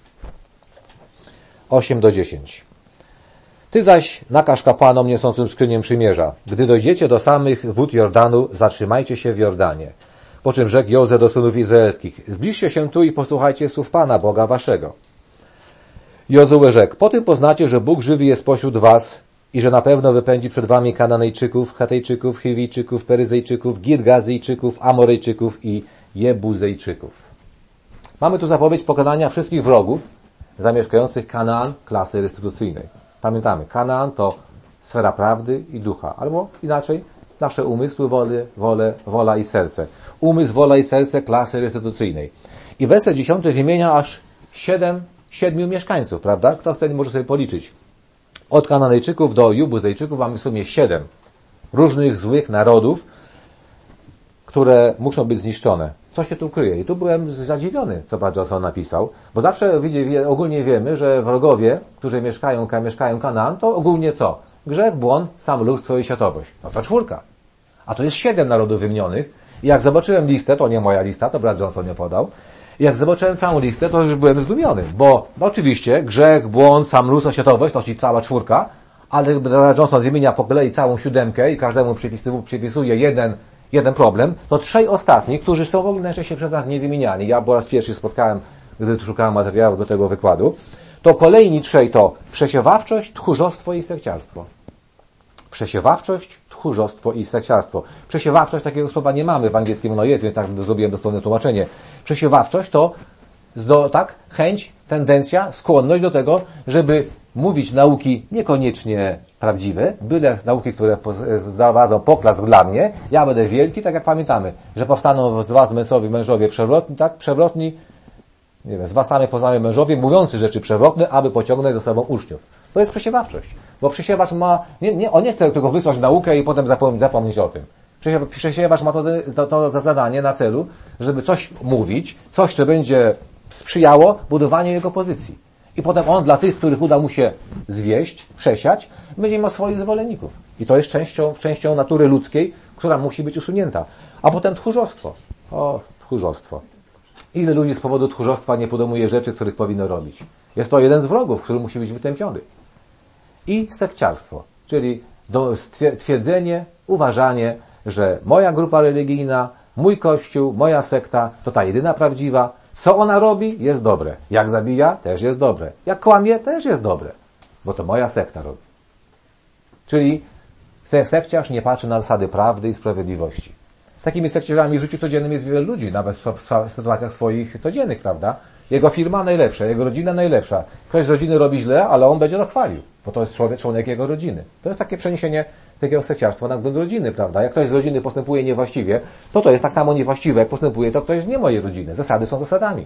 osiem do dziesięciu. Ty zaś nakaż kapłanom niosącym skrzynię przymierza. Gdy dojdziecie do samych wód Jordanu, zatrzymajcie się w Jordanie. Po czym rzekł Jozue do synów izraelskich, zbliżcie się tu i posłuchajcie słów Pana, Boga waszego. Jozue rzekł, po tym poznacie, że Bóg żywy jest pośród was i że na pewno wypędzi przed wami Kananejczyków, Chetejczyków, Chiwijczyków, Peryzejczyków, Girgazyjczyków, Amorejczyków i Jebuzejczyków. Mamy tu zapowiedź pokonania wszystkich wrogów zamieszkających Kanaan klasy restytucyjnej. Pamiętamy, Kanaan to sfera prawdy i ducha, albo inaczej, nasze umysły, wolę, wolę, wola i serce. Umysł, wola i serce klasy restytucyjnej. I werset dziesiąty wymienia aż siedem, siedmiu mieszkańców, prawda? Kto chce, może sobie policzyć. Od Kananejczyków do Jebuzejczyków mamy w sumie siedem różnych złych narodów, które muszą być zniszczone. Co się tu kryje? I tu byłem zadziwiony, co Pan Johnson napisał, bo zawsze ogólnie wiemy, że wrogowie, którzy mieszkają, mieszkają Kanaan, to ogólnie co? Grzech, błąd, samolubstwo i światowość. No to czwórka. A to jest siedem narodów wymienionych. I jak zobaczyłem listę, to nie moja lista, to Brad Johnson nie podał, i jak zobaczyłem całą listę, to już byłem zdumiony, bo no oczywiście grzech, błąd, samolubstwo, światowość, to czyli cała czwórka, ale Brad Johnson wymienia po kolei całą siódemkę i każdemu przypisuje jeden jeden problem, to trzej ostatni, którzy są w ogóle najczęściej przez nas nie wymieniani. Ja po raz pierwszy spotkałem, gdy szukałem materiału do tego wykładu, to kolejni trzej to przesiewawczość, tchórzostwo i sekciarstwo. Przesiewawczość, tchórzostwo i sekciarstwo. Przesiewawczość, takiego słowa nie mamy w angielskim, ono jest, więc tak zrobiłem dosłowne tłumaczenie. Przesiewawczość to do, tak, chęć, tendencja, skłonność do tego, żeby mówić nauki niekoniecznie prawdziwe, byle nauki, które zdawadzą poklask dla mnie, ja będę wielki, tak jak pamiętamy, że powstaną z was mężowie, mężowie przewrotni, tak, przewrotni, nie wiem, z was samych poznają mężowie, mówiący rzeczy przewrotne, aby pociągnąć za sobą uczniów. To jest przesiewawczość, bo przesiewacz ma, nie, nie, on nie chce tylko wysłać naukę i potem zapomnieć, zapomnieć o tym. Przesiewacz ma to, to, to za zadanie na celu, żeby coś mówić, coś, co będzie sprzyjało budowaniu jego pozycji. I potem on dla tych, których uda mu się zwieść, przesiać, będzie miał swoich zwolenników. I to jest częścią, częścią natury ludzkiej, która musi być usunięta. A potem tchórzostwo. O, tchórzostwo. Ile ludzi z powodu tchórzostwa nie podejmuje rzeczy, których powinno robić? Jest to jeden z wrogów, który musi być wytępiony. I sekciarstwo, czyli twierdzenie, uważanie, że moja grupa religijna, mój kościół, moja sekta to ta jedyna prawdziwa. Co ona robi, jest dobre. Jak zabija, też jest dobre. Jak kłamie, też jest dobre. Bo to moja sekta robi. Czyli sekciarz nie patrzy na zasady prawdy i sprawiedliwości. Takimi sekciarzami w życiu codziennym jest wiele ludzi, nawet w sytuacjach swoich codziennych, prawda? Jego firma najlepsza, jego rodzina najlepsza. Ktoś z rodziny robi źle, ale on będzie to chwalił, bo to jest człowiek, członek jego rodziny. To jest takie przeniesienie takiego sekciarstwa na grunt rodziny, prawda? Jak ktoś z rodziny postępuje niewłaściwie, to to jest tak samo niewłaściwe, jak postępuje to ktoś z nie mojej rodziny. Zasady są zasadami.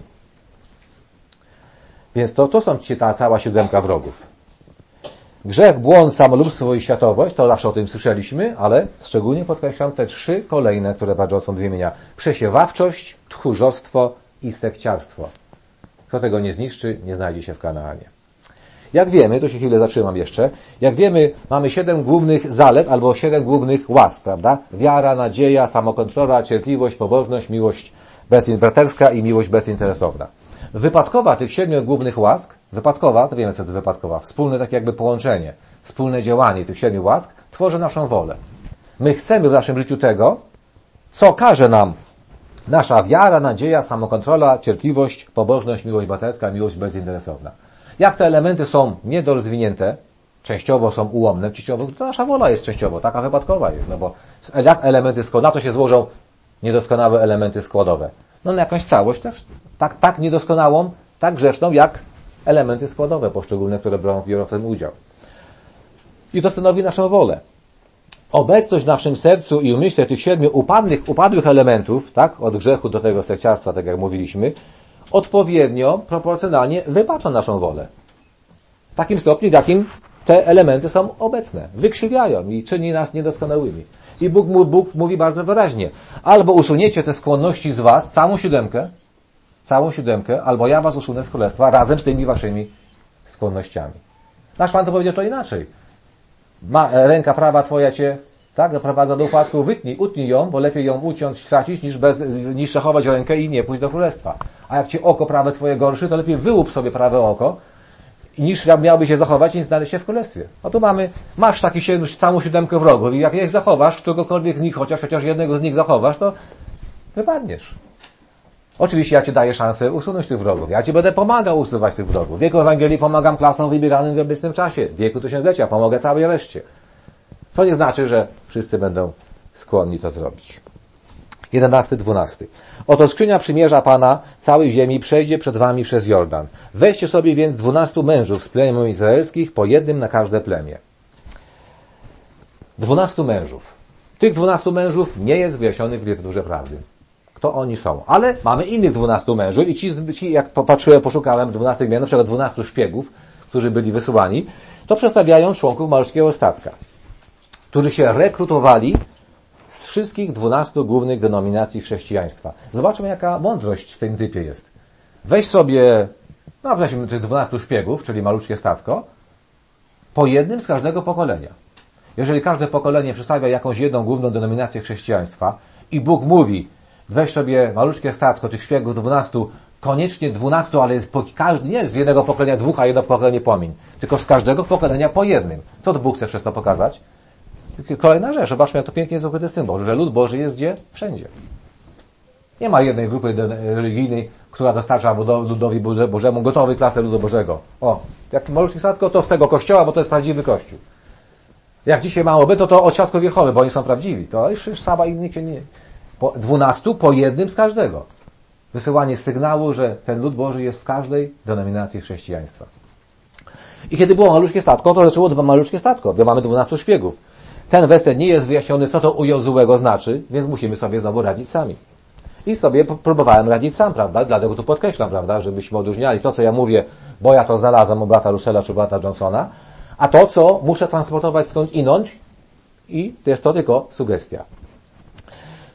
Więc to, to są ci ta cała siódemka wrogów. Grzech, błąd, samolubstwo i światowość, to zawsze o tym słyszeliśmy, ale szczególnie podkreślam te trzy kolejne, które bardzo są wymienia. Przesiewawczość, tchórzostwo i sekciarstwo. Kto tego nie zniszczy, nie znajdzie się w Kanaanie. Jak wiemy, to się chwilę zatrzymam jeszcze, jak wiemy, mamy siedem głównych zalet albo siedem głównych łask, prawda? Wiara, nadzieja, samokontrola, cierpliwość, pobożność, miłość bezbraterska i miłość bezinteresowna. Wypadkowa tych siedmiu głównych łask, wypadkowa, to wiemy co to wypadkowa, wspólne takie jakby połączenie, wspólne działanie tych siedmiu łask tworzy naszą wolę. My chcemy w naszym życiu tego, co każe nam nasza wiara, nadzieja, samokontrola, cierpliwość, pobożność, miłość braterska, miłość bezinteresowna. Jak te elementy są niedorozwinięte, częściowo są ułomne, częściowo, to nasza wola jest częściowo, taka wypadkowa jest, no bo jak elementy składowe, na to się złożą niedoskonałe elementy składowe. No na jakąś całość też, tak, tak niedoskonałą, tak grzeszną, jak elementy składowe poszczególne, które biorą w tym udział. I to stanowi naszą wolę. Obecność w naszym sercu i umyśle tych siedmiu upadłych, upadłych elementów, tak, od grzechu do tego sekciarstwa, tak jak mówiliśmy, odpowiednio, proporcjonalnie wybacza naszą wolę. W takim stopniu, w jakim te elementy są obecne. Wykrzywiają i czyni nas niedoskonałymi. I Bóg, Bóg mówi bardzo wyraźnie, albo usuniecie te skłonności z was, całą siódemkę, całą siódemkę, albo ja was usunę z królestwa razem z tymi waszymi skłonnościami. Nasz Pan to powiedział to inaczej. Ma, ręka prawa twoja cię, tak, doprowadza do upadku, wytnij, utnij ją, bo lepiej ją uciąć, stracić, niż, bez, niż zachować rękę i nie pójść do królestwa. A jak ci oko prawe twoje gorszy, to lepiej wyłup sobie prawe oko, niż miałby się zachować i znaleźć się w królestwie. A tu mamy, masz taki siedem, całą siódemkę wrogów i jak ich zachowasz, któregokolwiek z nich, chociaż chociaż jednego z nich zachowasz, to wypadniesz. Oczywiście ja ci daję szansę usunąć tych wrogów. Ja ci będę pomagał usuwać tych wrogów. W wieku Ewangelii pomagam klasom wybieranym w obecnym czasie. W wieku tysiąclecia pomogę całej reszcie. To nie znaczy, że wszyscy będą skłonni to zrobić. jedenasty, dwunasty. Oto skrzynia przymierza Pana całej ziemi przejdzie przed wami przez Jordan. Weźcie sobie więc dwunastu mężów z plemion izraelskich, po jednym na każde plemię. Dwunastu mężów. Tych dwunastu mężów nie jest wyjaśnionych w Literaturze Prawdy. Kto oni są. Ale mamy innych dwunastu mężów i ci, ci jak popatrzyłem, poszukałem dwunastych mian, na przykład dwunastu szpiegów, którzy byli wysłani, to przedstawiają członków malutkiego statka, którzy się rekrutowali z wszystkich dwunastu głównych denominacji chrześcijaństwa. Zobaczmy, jaka mądrość w tym typie jest. Weź sobie, no weźmy tych dwunastu szpiegów, czyli malutkie statko, po jednym z każdego pokolenia. Jeżeli każde pokolenie przedstawia jakąś jedną główną denominację chrześcijaństwa i Bóg mówi, weź sobie malutkie statko tych szpiegów dwunastu, koniecznie dwunastu, ale jest po, każdy, nie z jednego pokolenia dwóch, a jedno pokolenie pomiń, tylko z każdego pokolenia po jednym. Co to Bóg chce przez to pokazać? Kolejna rzecz, zobaczmy, jak to pięknie jest ukryty symbol, że lud Boży jest gdzie? Wszędzie. Nie ma jednej grupy religijnej, która dostarcza ludowi Bożemu gotowej klasy ludu Bożego. O, jak malutkie statko, to z tego kościoła, bo to jest prawdziwy kościół. Jak dzisiaj małoby, to to od świadków Jehowy, bo oni są prawdziwi. To już sama innych się nie... Po dwunastu po jednym z każdego. Wysyłanie sygnału, że ten lud Boży jest w każdej denominacji chrześcijaństwa. I kiedy było malutkie statko, to zaczęło dwa malutkie statko, bo mamy dwunastu szpiegów. Ten werset nie jest wyjaśniony, co to u Jozułego znaczy, więc musimy sobie znowu radzić sami. I sobie próbowałem radzić sam, prawda? Dlatego tu podkreślam, prawda? Żebyśmy odróżniali to, co ja mówię, bo ja to znalazłem u brata Russella czy brata Johnsona, a to, co muszę transportować skąd inąć i to jest to tylko sugestia.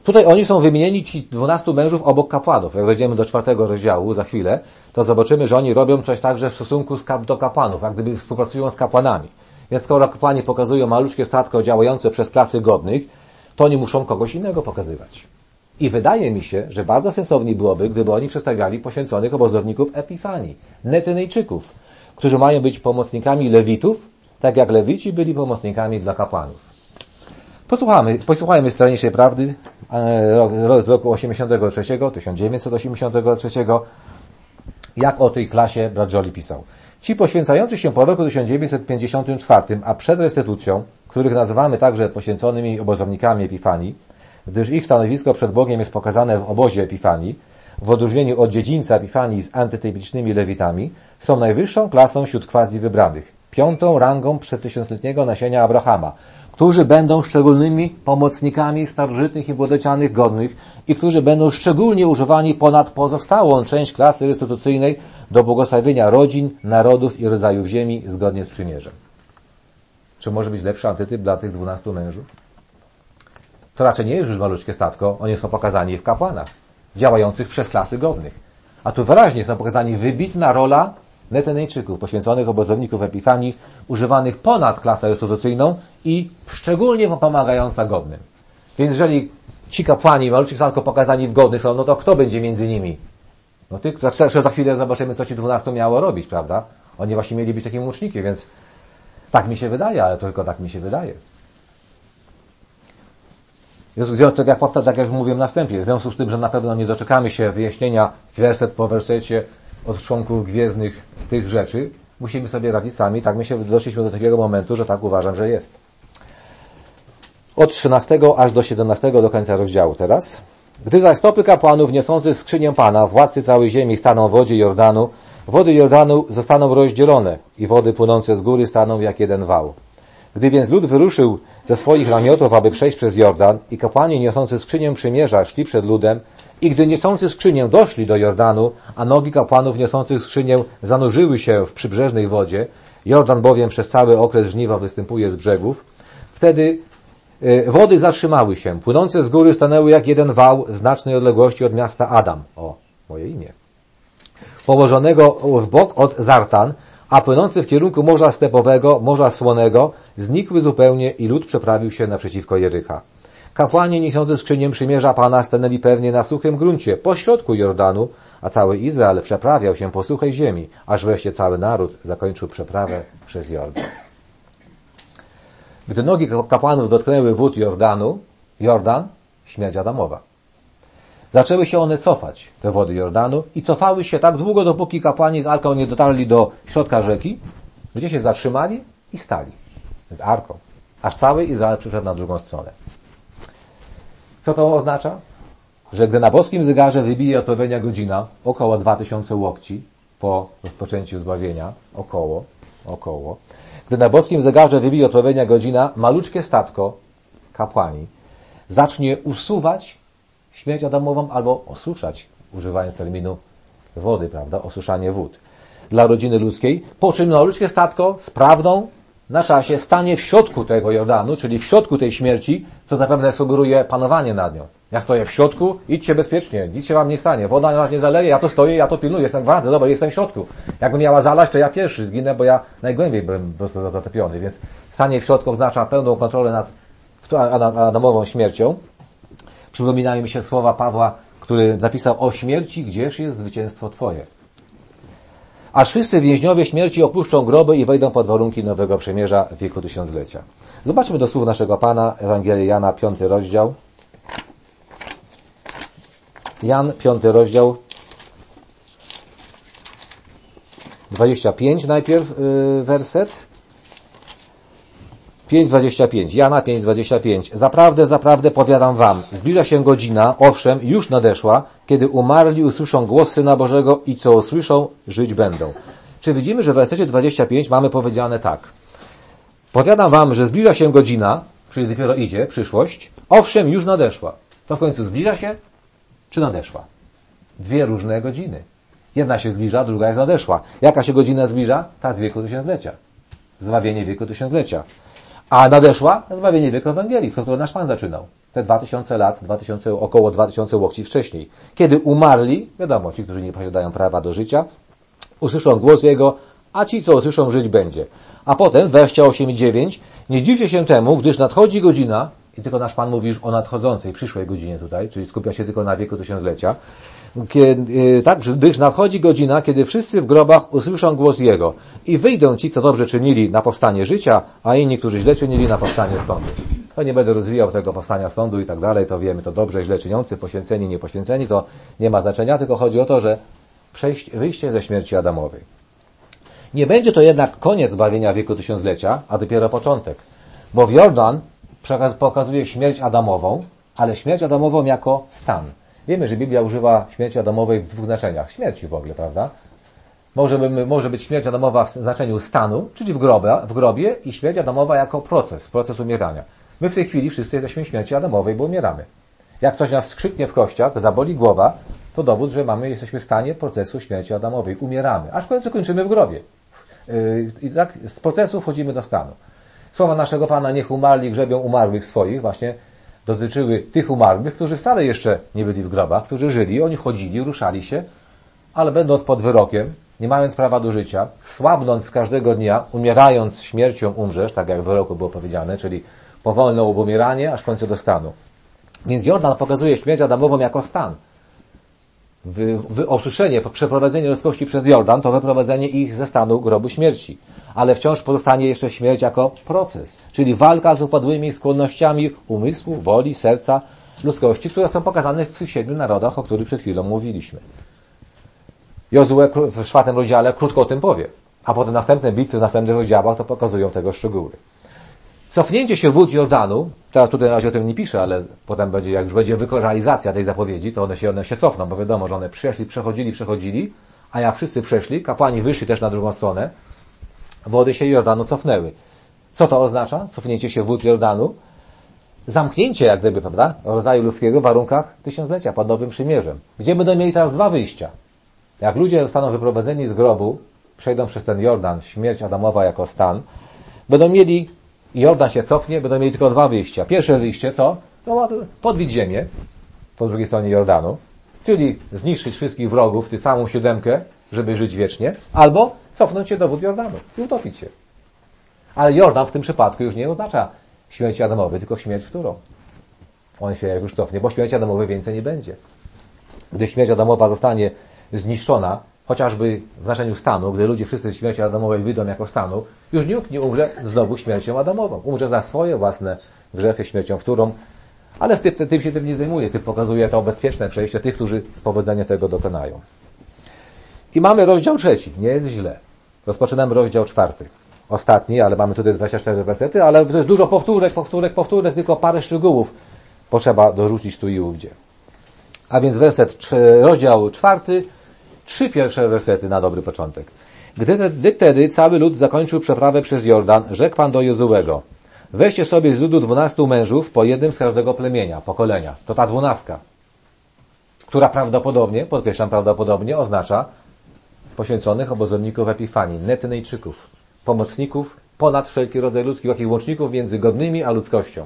Tutaj oni są wymienieni, ci dwunastu mężów, obok kapłanów. Jak wejdziemy do czwartego rozdziału za chwilę, to zobaczymy, że oni robią coś także w stosunku z kap- do kapłanów, jak gdyby współpracują z kapłanami. Więc skoro kapłani pokazują maluczkie statko działające przez klasy godnych, to oni muszą kogoś innego pokazywać. I wydaje mi się, że bardzo sensownie byłoby, gdyby oni przedstawiali poświęconych obozowników Epifanii, Netynejczyków, którzy mają być pomocnikami Lewitów, tak jak Lewici byli pomocnikami dla kapłanów. Posłuchamy, posłuchajmy stroniczej prawdy z roku osiemdziesiątego trzeciego, tysiąc dziewięćset osiemdziesiątego trzeciego, jak o tej klasie brat Joly pisał. Ci poświęcający się po roku tysiąc dziewięćset pięćdziesiątym czwartym, a przed restytucją, których nazywamy także poświęconymi obozownikami Epifanii, gdyż ich stanowisko przed Bogiem jest pokazane w obozie Epifanii, w odróżnieniu od dziedzińca Epifanii z antytypicznymi Lewitami, są najwyższą klasą wśród quasi wybranych, piątą rangą przedtysiącletniego nasienia Abrahama, którzy będą szczególnymi pomocnikami starożytnych i władocianych godnych i którzy będą szczególnie używani ponad pozostałą część klasy restytucyjnej do błogosławienia rodzin, narodów i rodzajów ziemi zgodnie z przymierzem. Czy może być lepszy antytyp dla tych dwunastu mężów? To raczej nie jest już maluczkie statko, oni są pokazani w kapłanach, działających przez klasy godnych. A tu wyraźnie są pokazani wybitna rola Netynejczyków, poświęconych obozowników Epifanii, używanych ponad klasę restytucyjną i szczególnie pomagająca godnym. Więc jeżeli ci kapłani maluczkich statko pokazani w godnych są, no to kto będzie między nimi? No ty, za chwilę zobaczymy, co ci dwunastu miało robić, prawda? Oni właśnie mieli być takim łucznikiem, więc tak mi się wydaje, ale to tylko tak mi się wydaje. Tak jak, tak jak mówiłem na wstępie, w związku z tym, że na pewno nie doczekamy się wyjaśnienia werset po wersecie od członków gwiezdnych tych rzeczy, musimy sobie radzić sami. Tak my się doszliśmy do takiego momentu, że tak uważam, że jest. Od trzynastego aż do siedemnastego do końca rozdziału teraz. Gdy zaś stopy kapłanów niosących skrzynię Pana, władcy całej ziemi, staną w wodzie Jordanu, wody Jordanu zostaną rozdzielone i wody płynące z góry staną jak jeden wał. Gdy więc lud wyruszył ze swoich namiotów, aby przejść przez Jordan i kapłani niosący skrzynię przymierza szli przed ludem i gdy niosący skrzynię doszli do Jordanu, a nogi kapłanów niosących skrzynię zanurzyły się w przybrzeżnej wodzie, Jordan bowiem przez cały okres żniwa występuje z brzegów, wtedy y, wody zatrzymały się, płynące z góry stanęły jak jeden wał w znacznej odległości od miasta Adam. O, moje imię. Położonego w bok od Zartan, a płynący w kierunku Morza Stepowego, Morza Słonego, znikły zupełnie i lud przeprawił się naprzeciwko Jericha. Kapłani niosący skrzynię przymierza Pana stanęli pewnie na suchym gruncie, pośrodku Jordanu, a cały Izrael przeprawiał się po suchej ziemi, aż wreszcie cały naród zakończył przeprawę przez Jordan. Gdy nogi kapłanów dotknęły wód Jordanu, Jordan, śmierć Adamowa. Zaczęły się one cofać, te wody Jordanu, i cofały się tak długo, dopóki kapłani z Arką nie dotarli do środka rzeki, gdzie się zatrzymali i stali z Arką, aż cały Izrael przyszedł na drugą stronę. Co to oznacza? Że gdy na boskim zegarze wybije odpowiednia godzina, około dwa tysiące łokci po rozpoczęciu zbawienia, około, około, gdy na boskim zegarze wybije odpowiednia godzina, maluczkie statko, kapłani, zacznie usuwać śmierć Adamową albo osuszać, używając terminu wody, prawda, osuszanie wód dla rodziny ludzkiej, po czym maluczkie statko z prawdą na czasie stanie w środku tego Jordanu, czyli w środku tej śmierci, co zapewne sugeruje panowanie nad nią. Ja stoję w środku, idźcie bezpiecznie, nic się wam nie stanie, woda na was nie zaleje, ja to stoję, ja to pilnuję, jestem gwardy, dobra, jestem w środku. Jakby miała zalać, to ja pierwszy zginę, bo ja najgłębiej byłem po prostu zatopiony, więc stanie w środku oznacza pełną kontrolę nad Adamową śmiercią. Przypominają mi się słowa Pawła, który napisał o śmierci, gdzież jest zwycięstwo Twoje. Aż wszyscy więźniowie śmierci opuszczą groby i wejdą pod warunki nowego przymierza w wieku tysiąclecia. Zobaczmy do słów naszego Pana, Ewangelii Jana, piąty rozdział. Jan, piąty rozdział, dwadzieścia pięć najpierw yy, werset. pięć dwadzieścia pięć. Jana pięć dwadzieścia pięć. Zaprawdę, zaprawdę powiadam wam, zbliża się godzina, owszem, już nadeszła, kiedy umarli usłyszą głos Syna Bożego i co usłyszą, żyć będą. Czy widzimy, że w wersecie dwadzieścia pięć mamy powiedziane tak. Powiadam wam, że zbliża się godzina, czyli dopiero idzie, przyszłość, owszem, już nadeszła. To w końcu zbliża się, czy nadeszła? Dwie różne godziny. Jedna się zbliża, druga jest nadeszła. Jaka się godzina zbliża? Ta z wieku tysiąclecia. Zbawienie wieku tysiąclecia. A nadeszła zbawienie wieku Ewangelii, które nasz Pan zaczynał. te dwa tysiące lat, dwa tysiące, około dwa tysiące łokci wcześniej. Kiedy umarli, wiadomo, ci, którzy nie posiadają prawa do życia, usłyszą głos Jego, a ci, co usłyszą, żyć będzie. A potem, wersja osiem i dziewięć, nie dziwcie się temu, gdyż nadchodzi godzina, i tylko nasz Pan mówi już o nadchodzącej, przyszłej godzinie tutaj, czyli skupia się tylko na wieku tysiąclecia, kiedy, tak, gdyż nadchodzi godzina, kiedy wszyscy w grobach usłyszą głos Jego i wyjdą ci, co dobrze czynili, na powstanie życia, a inni, którzy źle czynili, na powstanie sądu. To nie będę rozwijał tego powstania sądu i tak dalej, to wiemy, to dobrze, źle czyniący, poświęceni, niepoświęceni, to nie ma znaczenia, tylko chodzi o to, że przejść, wyjście ze śmierci Adamowej. Nie będzie to jednak koniec zbawienia wieku tysiąclecia, a dopiero początek. Bo w Jordan pokazuje śmierć Adamową, ale śmierć Adamową jako stan. Wiemy, że Biblia używa śmierci Adamowej w dwóch znaczeniach. Śmierci w ogóle, prawda? Może, by, może być śmierć Adamowa w znaczeniu stanu, czyli w grobie, w grobie i śmierć Adamowa jako proces, proces umierania. My w tej chwili wszyscy jesteśmy w śmierci Adamowej, bo umieramy. Jak coś nas skrzyknie w kościach, zaboli głowa, to dowód, że mamy, jesteśmy w stanie procesu śmierci Adamowej. Umieramy, aż w końcu kończymy w grobie. I tak z procesu wchodzimy do stanu. Słowa naszego Pana, niech umarli grzebią umarłych swoich, właśnie dotyczyły tych umarłych, którzy wcale jeszcze nie byli w grobach, którzy żyli, oni chodzili, ruszali się, ale będąc pod wyrokiem, nie mając prawa do życia, słabnąc z każdego dnia, umierając śmiercią umrzesz, tak jak w wyroku było powiedziane, czyli powolne obumieranie, aż w końcu do stanu. Więc Jordan pokazuje śmierć Adamową jako stan. Wy, wy, osuszenie, przeprowadzenie ludzkości przez Jordan to wyprowadzenie ich ze stanu grobu śmierci. Ale wciąż pozostanie jeszcze śmierć jako proces, czyli walka z upadłymi skłonnościami umysłu, woli, serca ludzkości, które są pokazane w tych siedmiu narodach, o których przed chwilą mówiliśmy. Jozue w czwartym rozdziale krótko o tym powie, a potem następne bitwy w następnych rozdziałach to pokazują tego szczegóły. Cofnięcie się wód Jordanu, teraz tutaj na razie o tym nie piszę, ale potem będzie, jak już będzie realizacja tej zapowiedzi, to one się, one się cofną, bo wiadomo, że one przeszli, przechodzili, przechodzili, a jak wszyscy przeszli, kapłani wyszli też na drugą stronę, wody się Jordanu cofnęły. Co to oznacza? Cofnięcie się wód Jordanu? Zamknięcie, jak gdyby, prawda, rodzaju ludzkiego w warunkach tysiąclecia pod Nowym Przymierzem. Gdzie będą mieli teraz dwa wyjścia. Jak ludzie zostaną wyprowadzeni z grobu, przejdą przez ten Jordan, śmierć Adamowa jako stan, będą mieli, Jordan się cofnie, będą mieli tylko dwa wyjścia. Pierwsze wyjście, co? No, podbić ziemię po drugiej stronie Jordanu, czyli zniszczyć wszystkich wrogów, tę całą siódemkę, żeby żyć wiecznie, albo cofnąć się do wód Jordanu i utopić się. Ale Jordan w tym przypadku już nie oznacza śmierci Adamowej, tylko śmierć wtórą. On się już cofnie, bo śmierci Adamowej więcej nie będzie. Gdy śmierć Adamowa zostanie zniszczona, chociażby w znaczeniu stanu, gdy ludzie wszyscy z śmierci Adamowej wyjdą jako stanu, już nikt nie umrze znowu śmiercią Adamową. Umrze za swoje własne grzechy śmiercią wtórą, ale tym, tym się tym nie zajmuje. Tym pokazuje to bezpieczne przejście tych, którzy z powodzenia tego dokonają. I mamy rozdział trzeci. Nie jest źle. Rozpoczynamy rozdział czwarty. Ostatni, ale mamy tutaj dwadzieścia cztery wersety, ale to jest dużo powtórek, powtórek, powtórek, tylko parę szczegółów potrzeba dorzucić tu i ówdzie. A więc werset, rozdział czwarty, trzy pierwsze wersety na dobry początek. Gdy, gdy wtedy cały lud zakończył przeprawę przez Jordan, rzekł Pan do Jozuego: weźcie sobie z ludu dwunastu mężów, po jednym z każdego plemienia, pokolenia. To ta dwunastka, która prawdopodobnie, podkreślam prawdopodobnie, oznacza poświęconych obozowników Epifanii, Netynejczyków, pomocników ponad wszelki rodzaj ludzkich, jakich łączników między godnymi a ludzkością.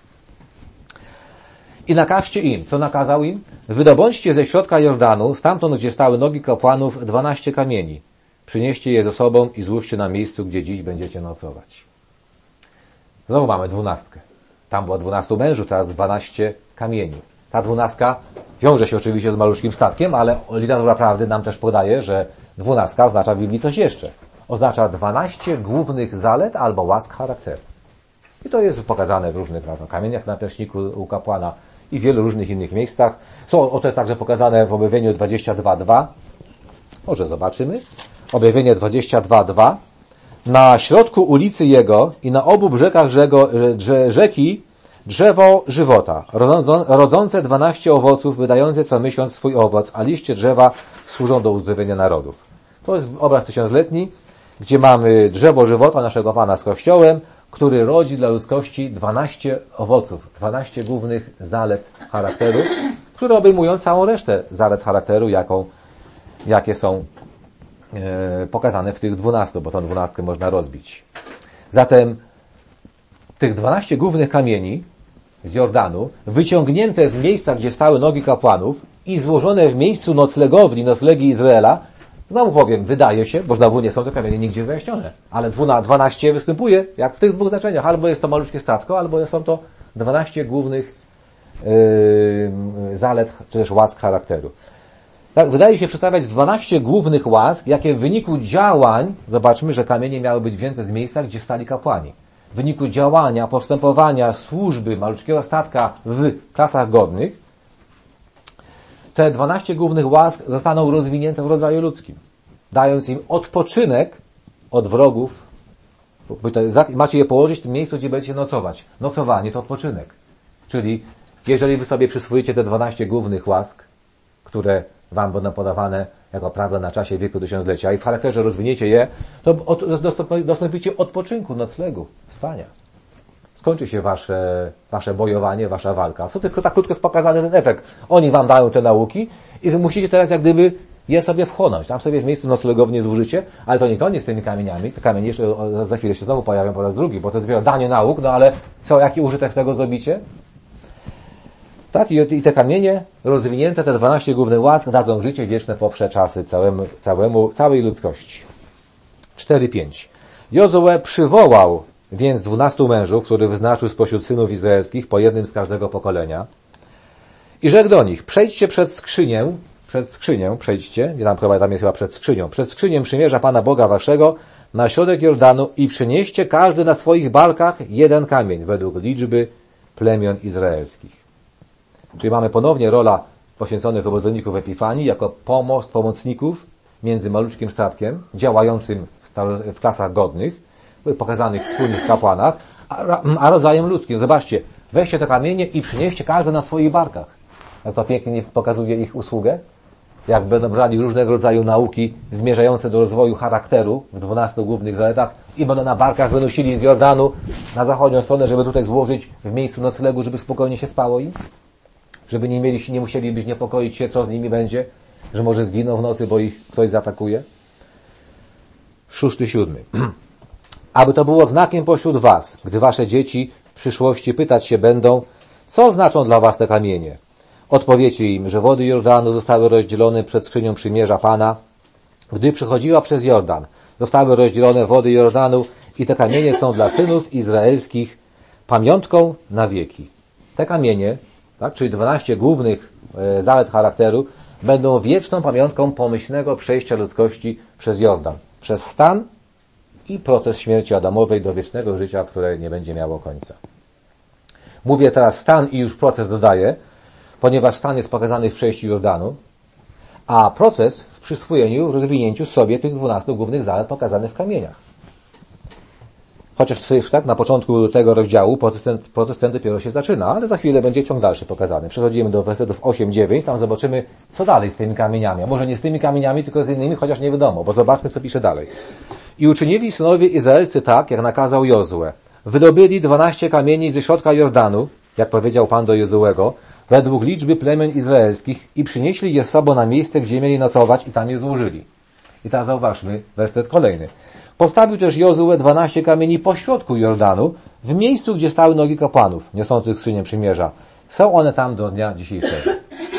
I nakażcie im, co nakazał im? Wydobądźcie ze środka Jordanu, stamtąd, gdzie stały nogi kapłanów, dwanaście kamieni. Przynieście je ze sobą i złóżcie na miejscu, gdzie dziś będziecie nocować. Znowu mamy dwunastkę. Tam było dwunastu mężów, teraz dwanaście kamieni. Ta dwunastka wiąże się oczywiście z maluczkim statkiem, ale literatura prawdy nam też podaje, że dwunastka oznacza w Biblii coś jeszcze. Oznacza dwanaście głównych zalet albo łask charakteru. I to jest pokazane w różnych prawda, kamieniach na pierśniku u kapłana i w wielu różnych innych miejscach. Są, o, to jest także pokazane w objawieniu dwadzieścia dwa dwa. Może zobaczymy. Objawienie dwadzieścia dwa dwa. Na środku ulicy jego i na obu brzegach rzego, drze, rzeki drzewo żywota, rodzące dwanaście owoców, wydające co miesiąc swój owoc, a liście drzewa służą do uzdrowienia narodów. To jest obraz tysiącletni, gdzie mamy drzewo żywota naszego Pana z Kościołem, który rodzi dla ludzkości dwanaście owoców, dwanaście głównych zalet charakteru, które obejmują całą resztę zalet charakteru, jaką, jakie są e, pokazane w tych dwunastu, bo tą dwunastkę można rozbić. Zatem tych dwanaście głównych kamieni z Jordanu, wyciągnięte z miejsca, gdzie stały nogi kapłanów i złożone w miejscu noclegowni, noclegi Izraela, znowu powiem, wydaje się, bo znowu nie są te kamienie nigdzie wyjaśnione, ale dwanaście występuje, jak w tych dwóch znaczeniach. Albo jest to malutkie statko, albo są to dwanaście głównych yy, zalet, czy też łask charakteru. Tak, wydaje się przedstawiać dwanaście głównych łask, jakie w wyniku działań, zobaczmy, że kamienie miały być wzięte z miejsca, gdzie stali kapłani. W wyniku działania, postępowania, służby malutkiego statka w klasach godnych, te dwanaście głównych łask zostaną rozwinięte w rodzaju ludzkim, dając im odpoczynek od wrogów. Macie je położyć w tym miejscu, gdzie będziecie nocować. Nocowanie to odpoczynek. Czyli jeżeli wy sobie przyswoicie te dwanaście głównych łask, które wam będą podawane jako prawo na czasie wieku tysiąclecia i w charakterze rozwiniecie je, to dostąpicie odpoczynku, noclegu, spania. Skończy się wasze, wasze bojowanie, wasza walka. Co tylko tak krótko jest pokazany ten efekt. Oni wam dają te nauki i wy musicie teraz jak gdyby je sobie wchłonąć. Tam sobie w miejscu noclegownie złożycie, ale to nie koniec z tymi kamieniami. Te kamienie jeszcze za chwilę się znowu pojawią po raz drugi, bo to dopiero danie nauk, no ale co, jaki użytek z tego zrobicie? Tak, i te kamienie rozwinięte, te dwanaście głównych łask dadzą życie wieczne po wsze czasy całemu, całemu, całej ludzkości. cztery pięć. Jozue przywołał więc dwunastu mężów, których wyznaczył spośród synów izraelskich, po jednym z każdego pokolenia. I rzekł do nich, przejdźcie przed skrzynię, przed skrzynię, przejdźcie, nie tam chyba, tam jest chyba przed skrzynią, przed skrzynią przymierza Pana Boga waszego na środek Jordanu i przynieście każdy na swoich barkach jeden kamień, według liczby plemion izraelskich. Czyli mamy ponownie rola poświęconych obozowników Epifanii jako pomost pomocników między maluczkim statkiem, działającym w klasach godnych, pokazanych wspólnych kapłanach, a, a rodzajem ludzkim. Zobaczcie, weźcie te kamienie i przynieście każdy na swoich barkach. Jak to pięknie pokazuje ich usługę. Jak będą brali różnego rodzaju nauki zmierzające do rozwoju charakteru w dwunastu głównych zaletach i będą na barkach wynosili z Jordanu na zachodnią stronę, żeby tutaj złożyć w miejscu noclegu, żeby spokojnie się spało im. Żeby nie mieli, nie musieli być niepokoić się, co z nimi będzie, że może zginą w nocy, bo ich ktoś zaatakuje. Szósty, siódmy. Aby to było znakiem pośród was, gdy wasze dzieci w przyszłości pytać się będą, co znaczą dla was te kamienie. Odpowiecie im, że wody Jordanu zostały rozdzielone przed skrzynią przymierza Pana. Gdy przechodziła przez Jordan, zostały rozdzielone wody Jordanu i te kamienie są dla synów izraelskich pamiątką na wieki. Te kamienie, tak, czyli dwanaście głównych e, zalet charakteru, będą wieczną pamiątką pomyślnego przejścia ludzkości przez Jordan, przez stan i proces śmierci Adamowej do wiecznego życia, które nie będzie miało końca. Mówię teraz stan i już proces dodaję, ponieważ stan jest pokazany w przejściu Jordanu, a proces w przyswojeniu, rozwinięciu sobie tych dwunastu głównych zalet pokazanych w kamieniach. Chociaż tak, na początku tego rozdziału proces ten, proces ten dopiero się zaczyna, ale za chwilę będzie ciąg dalszy pokazany. Przechodzimy do wersetów osiem dziewięć, tam zobaczymy, co dalej z tymi kamieniami. A może nie z tymi kamieniami, tylko z innymi, chociaż nie wiadomo, bo zobaczmy, co pisze dalej. I uczynili synowie Izraelscy tak, jak nakazał Jozue. Wydobyli dwanaście kamieni ze środka Jordanu, jak powiedział Pan do Jozuego, według liczby plemion izraelskich i przynieśli je z sobą na miejsce, gdzie mieli nocować i tam je złożyli. I teraz zauważmy werset kolejny. Postawił też Jozue dwanaście kamieni pośrodku Jordanu, w miejscu, gdzie stały nogi kapłanów, niosących skrzynię przymierza. Są one tam do dnia dzisiejszego.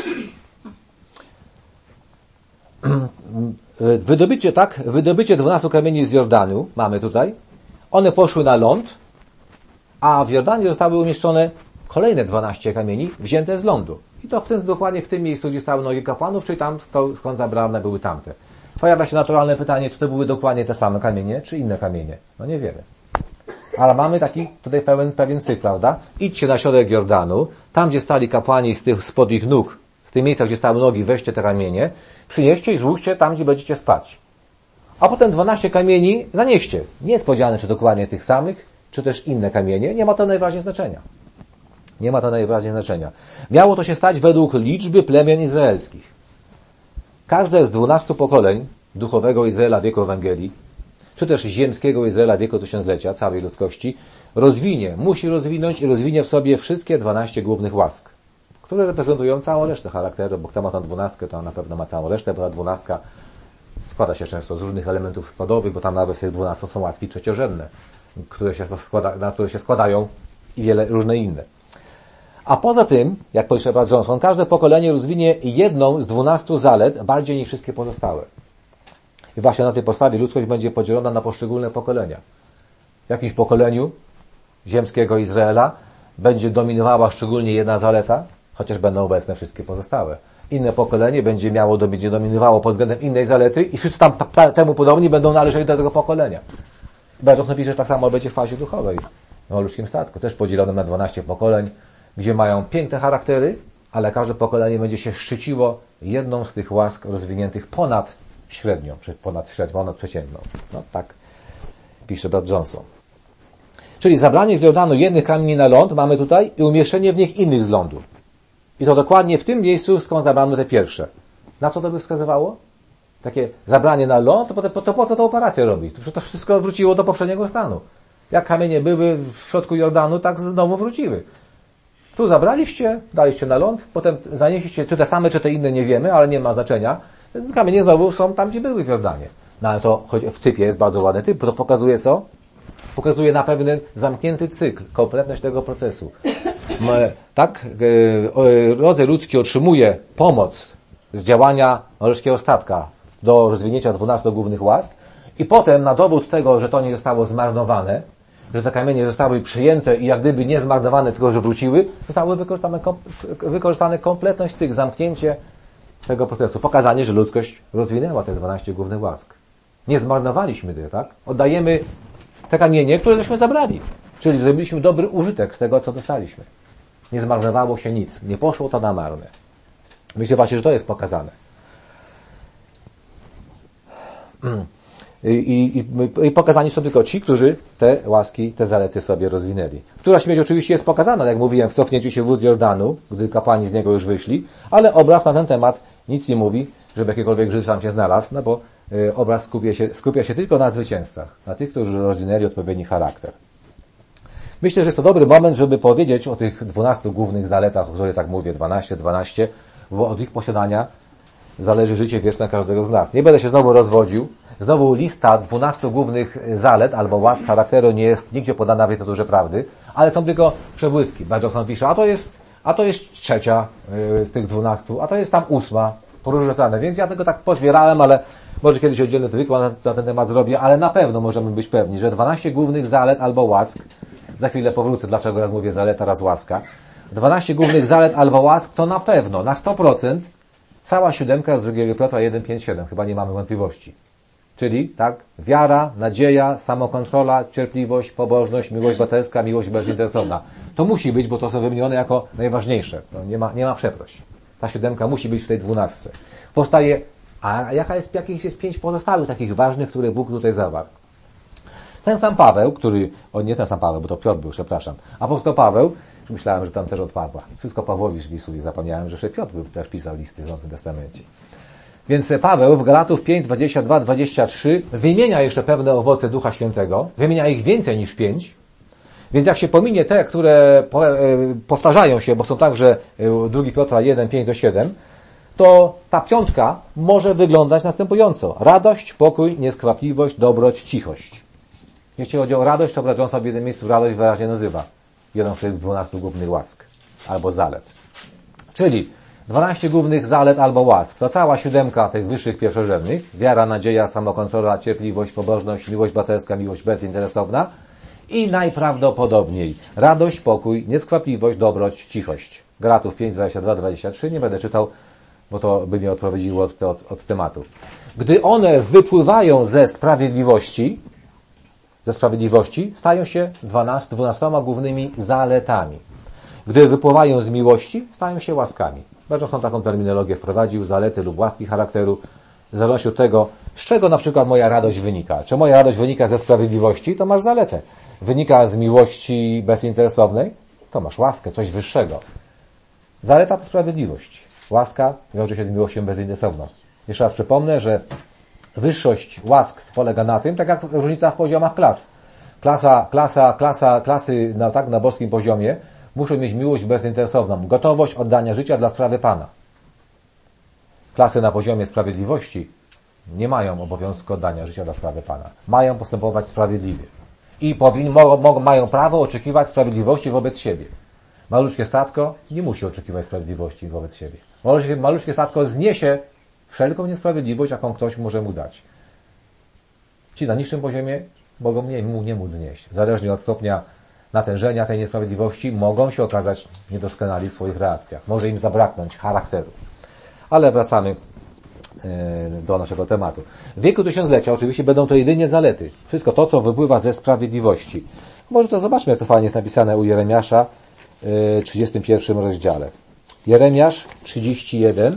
Wydobycie, tak, wydobycie dwunastu kamieni z Jordanu mamy tutaj. One poszły na ląd, a w Jordanie zostały umieszczone kolejne dwanaście kamieni wzięte z lądu. I to w tym, dokładnie w tym miejscu, gdzie stały nogi kapłanów, czyli tam, skąd zabrane były tamte. Pojawia się naturalne pytanie, czy to były dokładnie te same kamienie, czy inne kamienie. No nie wiemy. Ale mamy taki tutaj pewien, pewien cykl, prawda? Idźcie na środek Jordanu, tam gdzie stali kapłani z tych, spod ich nóg, w tych miejscach, gdzie stały nogi, weźcie te kamienie, przynieście i złóżcie tam, gdzie będziecie spać. A potem dwanaście kamieni zanieście. Nie jest powiedziane, czy dokładnie tych samych, czy też inne kamienie. Nie ma to najwyraźniej znaczenia. Nie ma to najwyraźniej znaczenia. Miało to się stać według liczby plemion izraelskich. Każde z dwunastu pokoleń duchowego Izraela wieku Ewangelii, czy też ziemskiego Izraela wieku tysiąclecia, całej ludzkości, rozwinie, musi rozwinąć i rozwinie w sobie wszystkie dwanaście głównych łask, które reprezentują całą resztę charakteru, bo kto ma tą dwunastkę, to na pewno ma całą resztę, bo ta dwunastka składa się często z różnych elementów składowych, bo tam nawet w tych dwunastu są łaski trzeciorzędne, które się składa, na które się składają i wiele różne inne. A poza tym, jak pisze brat Johnson, każde pokolenie rozwinie jedną z dwunastu zalet bardziej niż wszystkie pozostałe. I właśnie na tej podstawie ludzkość będzie podzielona na poszczególne pokolenia. W jakimś pokoleniu ziemskiego Izraela będzie dominowała szczególnie jedna zaleta, chociaż będą obecne wszystkie pozostałe. Inne pokolenie będzie miało, będzie dominowało pod względem innej zalety i wszyscy tam temu podobni będą należeli do tego pokolenia. Brat Johnson pisze, że tak samo będzie w fazie duchowej. W ludzkim statku, też podzielonym na dwanaście pokoleń, gdzie mają piękne charaktery, ale każde pokolenie będzie się szczyciło jedną z tych łask rozwiniętych ponad średnią, ponad średnią, ponad przeciętną. No tak pisze brat Johnson. Czyli zabranie z Jordanu jednych kamieni na ląd mamy tutaj i umieszczenie w nich innych z lądu. I to dokładnie w tym miejscu, skąd zabrano te pierwsze. Na co to by wskazywało? Takie zabranie na ląd, to po, to, to po co tę operację robić? To wszystko wróciło do poprzedniego stanu. Jak kamienie były w środku Jordanu, tak znowu wróciły. Tu zabraliście, daliście na ląd, potem zanieśliście, czy te same, czy te inne, nie wiemy, ale nie ma znaczenia. Kamienie znowu są tam, gdzie były w Jordanie. No ale to choć w typie jest bardzo ładny typ, bo to pokazuje co? Pokazuje na pewien zamknięty cykl, kompletność tego procesu. Tak? Rodzaj ludzki otrzymuje pomoc z działania norweskiego statka do rozwinięcia dwunastu głównych łask i potem na dowód tego, że to nie zostało zmarnowane, że te kamienie zostały przyjęte i jak gdyby nie zmarnowane, tylko że wróciły, zostały wykorzystane, wykorzystane kompletność cykl, zamknięcie tego procesu. Pokazanie, że ludzkość rozwinęła te dwanaście głównych łask. Nie zmarnowaliśmy tych, tak? Oddajemy te kamienie, które żeśmy zabrali. Czyli zrobiliśmy dobry użytek z tego, co dostaliśmy. Nie zmarnowało się nic. Nie poszło to na marne. Myślę właśnie, że to jest pokazane. I, i, i pokazani są tylko ci, którzy te łaski, te zalety sobie rozwinęli. Która śmierć oczywiście jest pokazana, jak mówiłem, w cofnięciu się wód Jordanu, gdy kapłani z niego już wyszli, ale obraz na ten temat nic nie mówi, żeby jakikolwiek Żyd tam się znalazł, no bo y, obraz skupia się, skupia się tylko na zwycięzcach, na tych, którzy rozwinęli odpowiedni charakter. Myślę, że jest to dobry moment, żeby powiedzieć o tych dwunastu głównych zaletach, o których tak mówię, dwanaście, dwanaście, bo od ich posiadania zależy życie wieczne każdego z nas. Nie będę się znowu rozwodził. Znowu lista dwunastu głównych zalet albo łask charakteru nie jest nigdzie podana w literaturze prawdy, ale są tylko przebłyski. Brat Johnson pisze, a to jest, a to jest trzecia z tych dwunastu, a to jest tam ósma, porozrzucane. Więc ja tego tak pozbierałem, ale może kiedyś oddzielny wykład na, na ten temat zrobię, ale na pewno możemy być pewni, że dwanaście głównych zalet albo łask, za chwilę powrócę, dlaczego raz mówię zaleta, raz łaska, dwanaście głównych zalet albo łask to na pewno, na sto procent cała siódemka z drugiego Piotra jeden, pięć, siedem. Chyba nie mamy wątpliwości. Czyli, tak, wiara, nadzieja, samokontrola, cierpliwość, pobożność, miłość braterska, miłość bezinteresowna. To musi być, bo to są wymienione jako najważniejsze. No, nie ma, nie ma przeproś. Ta siódemka musi być w tej dwunastce. Powstaje, a jaka jest, jakich jest pięć pozostałych takich ważnych, które Bóg tutaj zawarł. Ten sam Paweł, który, o nie ten sam Paweł, bo to Piotr był, przepraszam, apostoł Paweł, myślałem, że tam też od Pawła. Wszystko Pawłowi wpisuje, zapomniałem, że jeszcze Piotr był, też pisał listy w Nowym Testamencie. Więc Paweł w Galatów pięć, dwadzieścia dwa, dwadzieścia trzy wymienia jeszcze pewne owoce Ducha Świętego, wymienia ich więcej niż pięć, więc jak się pominie te, które powtarzają się, bo są także drugi Piotra jeden, pięć do siedem, to ta piątka może wyglądać następująco. Radość, pokój, nieskwapliwość, dobroć, cichość. Jeśli chodzi o radość, to brat Johnson w jednym miejscu radość wyraźnie nazywa jedną z tych dwunastu głównych łask albo zalet. Czyli dwanaście głównych zalet albo łask. To cała siódemka tych wyższych pierwszorzędnych. Wiara, nadzieja, samokontrola, cierpliwość, pobożność, miłość braterska, miłość bezinteresowna. I najprawdopodobniej radość, pokój, nieskwapliwość, dobroć, cichość. Galatów pięć, dwadzieścia dwa, dwadzieścia trzy. Nie będę czytał, bo to by mnie odprowadziło od, od, od tematu. Gdy one wypływają ze sprawiedliwości, ze sprawiedliwości, stają się dwunastoma głównymi zaletami. Gdy wypływają z miłości, stają się łaskami. Bardzo są taką terminologię wprowadził, zalety lub łaski charakteru, w zależności od tego, z czego na przykład moja radość wynika. Czy moja radość wynika ze sprawiedliwości, to masz zaletę. Wynika z miłości bezinteresownej, to masz łaskę, coś wyższego. Zaleta to sprawiedliwość. Łaska wiąże się z miłością bezinteresowną. Jeszcze raz przypomnę, że wyższość łask polega na tym, tak jak różnica w poziomach klas. Klasa, klasa, klasa, klasy na, tak, na boskim poziomie muszą mieć miłość bezinteresowną, gotowość oddania życia dla sprawy Pana. Klasy na poziomie sprawiedliwości nie mają obowiązku oddania życia dla sprawy Pana. Mają postępować sprawiedliwie. I powin, mo, mo, mają prawo oczekiwać sprawiedliwości wobec siebie. Maluczkie statko nie musi oczekiwać sprawiedliwości wobec siebie. Maluczkie, maluczkie statko zniesie wszelką niesprawiedliwość, jaką ktoś może mu dać. Ci na niższym poziomie mogą nie, mu nie móc znieść. Zależnie od stopnia natężenia tej niesprawiedliwości mogą się okazać niedoskonali w swoich reakcjach. Może im zabraknąć charakteru. Ale wracamy do naszego tematu. W wieku tysiąclecia oczywiście będą to jedynie zalety. Wszystko to, co wypływa ze sprawiedliwości. Może to zobaczmy, jak to fajnie jest napisane u Jeremiasza w trzydziestym pierwszym rozdziale. Jeremiasz trzydzieści jeden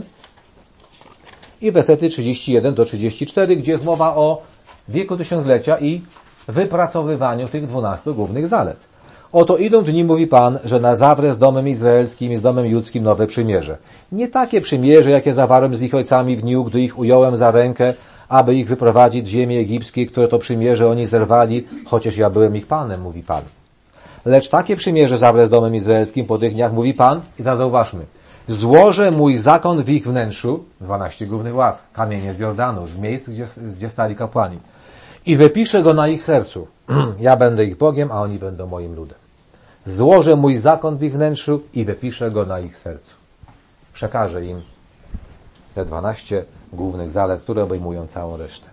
i wersety trzydzieści jeden do trzydziestu czterech, gdzie jest mowa o wieku tysiąclecia i wypracowywaniu tych dwunastu głównych zalet. Oto idą dni, mówi Pan, że na zawrę z domem izraelskim i z domem judzkim nowe przymierze. Nie takie przymierze, jakie zawarłem z ich ojcami w dniu, gdy ich ująłem za rękę, aby ich wyprowadzić z ziemi egipskiej, które to przymierze oni zerwali, chociaż ja byłem ich Panem, mówi Pan. Lecz takie przymierze zawrę z domem izraelskim po tych dniach, mówi Pan, i teraz zauważmy, złożę mój zakon w ich wnętrzu, dwanaście głównych łask, kamienie z Jordanu, z miejsc, gdzie, gdzie stali kapłani. I wypiszę go na ich sercu. Ja będę ich Bogiem, a oni będą moim ludem. Złożę mój zakon w ich wnętrzu i wypiszę go na ich sercu. Przekażę im te dwanaście głównych zalet, które obejmują całą resztę.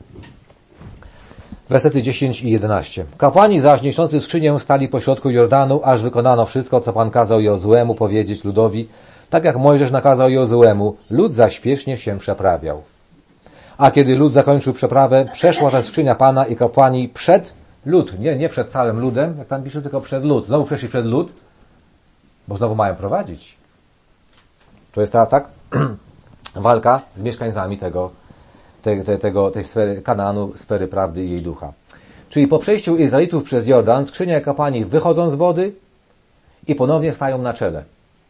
Wersety dziesięć i jedenaście. Kapłani zaś niosący skrzynię stali pośrodku Jordanu, aż wykonano wszystko, co Pan kazał Jozuemu powiedzieć ludowi, tak jak Mojżesz nakazał Jozuemu, lud zaś śpiesznie się przeprawiał. A kiedy lud zakończył przeprawę, przeszła ta skrzynia Pana i kapłani przed lud, nie, nie przed całym ludem, jak tam pisze, tylko przed lud. Znowu przeszli przed lud, bo znowu mają prowadzić. To jest ta, tak, walka z mieszkańcami tego, te, te, tego, tej sfery Kanaanu, sfery prawdy i jej ducha. Czyli po przejściu Izraelitów przez Jordan, skrzynia i kapłani wychodzą z wody i ponownie stają na czele.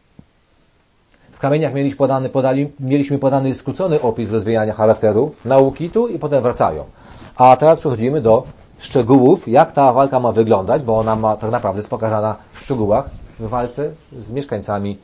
W kamieniach mieliśmy podany, podali, mieliśmy podany skrócony opis rozwijania charakteru, nauki tu i potem wracają. A teraz przechodzimy do szczegółów, jak ta walka ma wyglądać, bo ona ma tak naprawdę jest pokazana w szczegółach w walce z mieszkańcami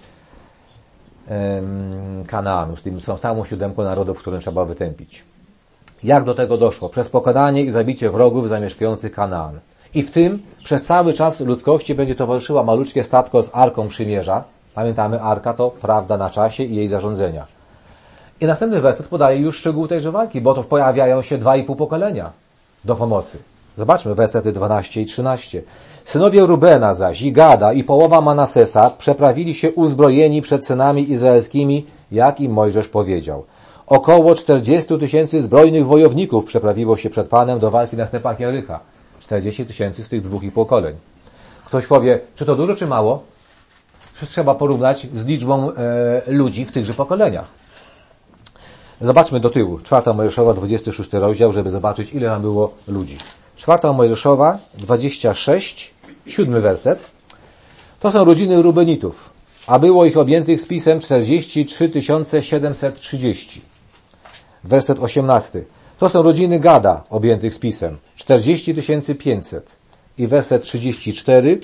em, Kanaanu, z tym, z tą samą siódemką narodów, które trzeba wytępić. Jak do tego doszło? Przez pokonanie i zabicie wrogów zamieszkujących Kanaan. I w tym przez cały czas ludzkości będzie towarzyszyła maluczkie statko z Arką Przymierza. Pamiętamy, Arka to prawda na czasie i jej zarządzenia. I następny werset podaje już szczegół tejże walki, bo to pojawiają się dwa i pół pokolenia do pomocy. Zobaczmy wersety dwanaście i trzynaście. Synowie Rubena zaś i Gada i połowa Manasesa przeprawili się uzbrojeni przed synami izraelskimi, jak im Mojżesz powiedział. Około czterdziestu tysięcy zbrojnych wojowników przeprawiło się przed Panem do walki na stepach Jericha. czterdzieści tysięcy z tych dwóch i pokoleń. Ktoś powie, czy to dużo, czy mało? Trzeba porównać z liczbą e, ludzi w tychże pokoleniach. Zobaczmy do tyłu. Czwarta Mojżeszowa, dwudziesty szósty rozdział, żeby zobaczyć, ile tam było ludzi. Czwarta Mojżeszowa, dwadzieścia sześć, siódmy werset. To są rodziny Rubenitów, a było ich objętych spisem czterdzieści trzy tysiące siedemset trzydzieści. Werset osiemnasty. To są rodziny Gada, objętych spisem czterdzieści tysięcy pięćset. I werset trzydzieści cztery.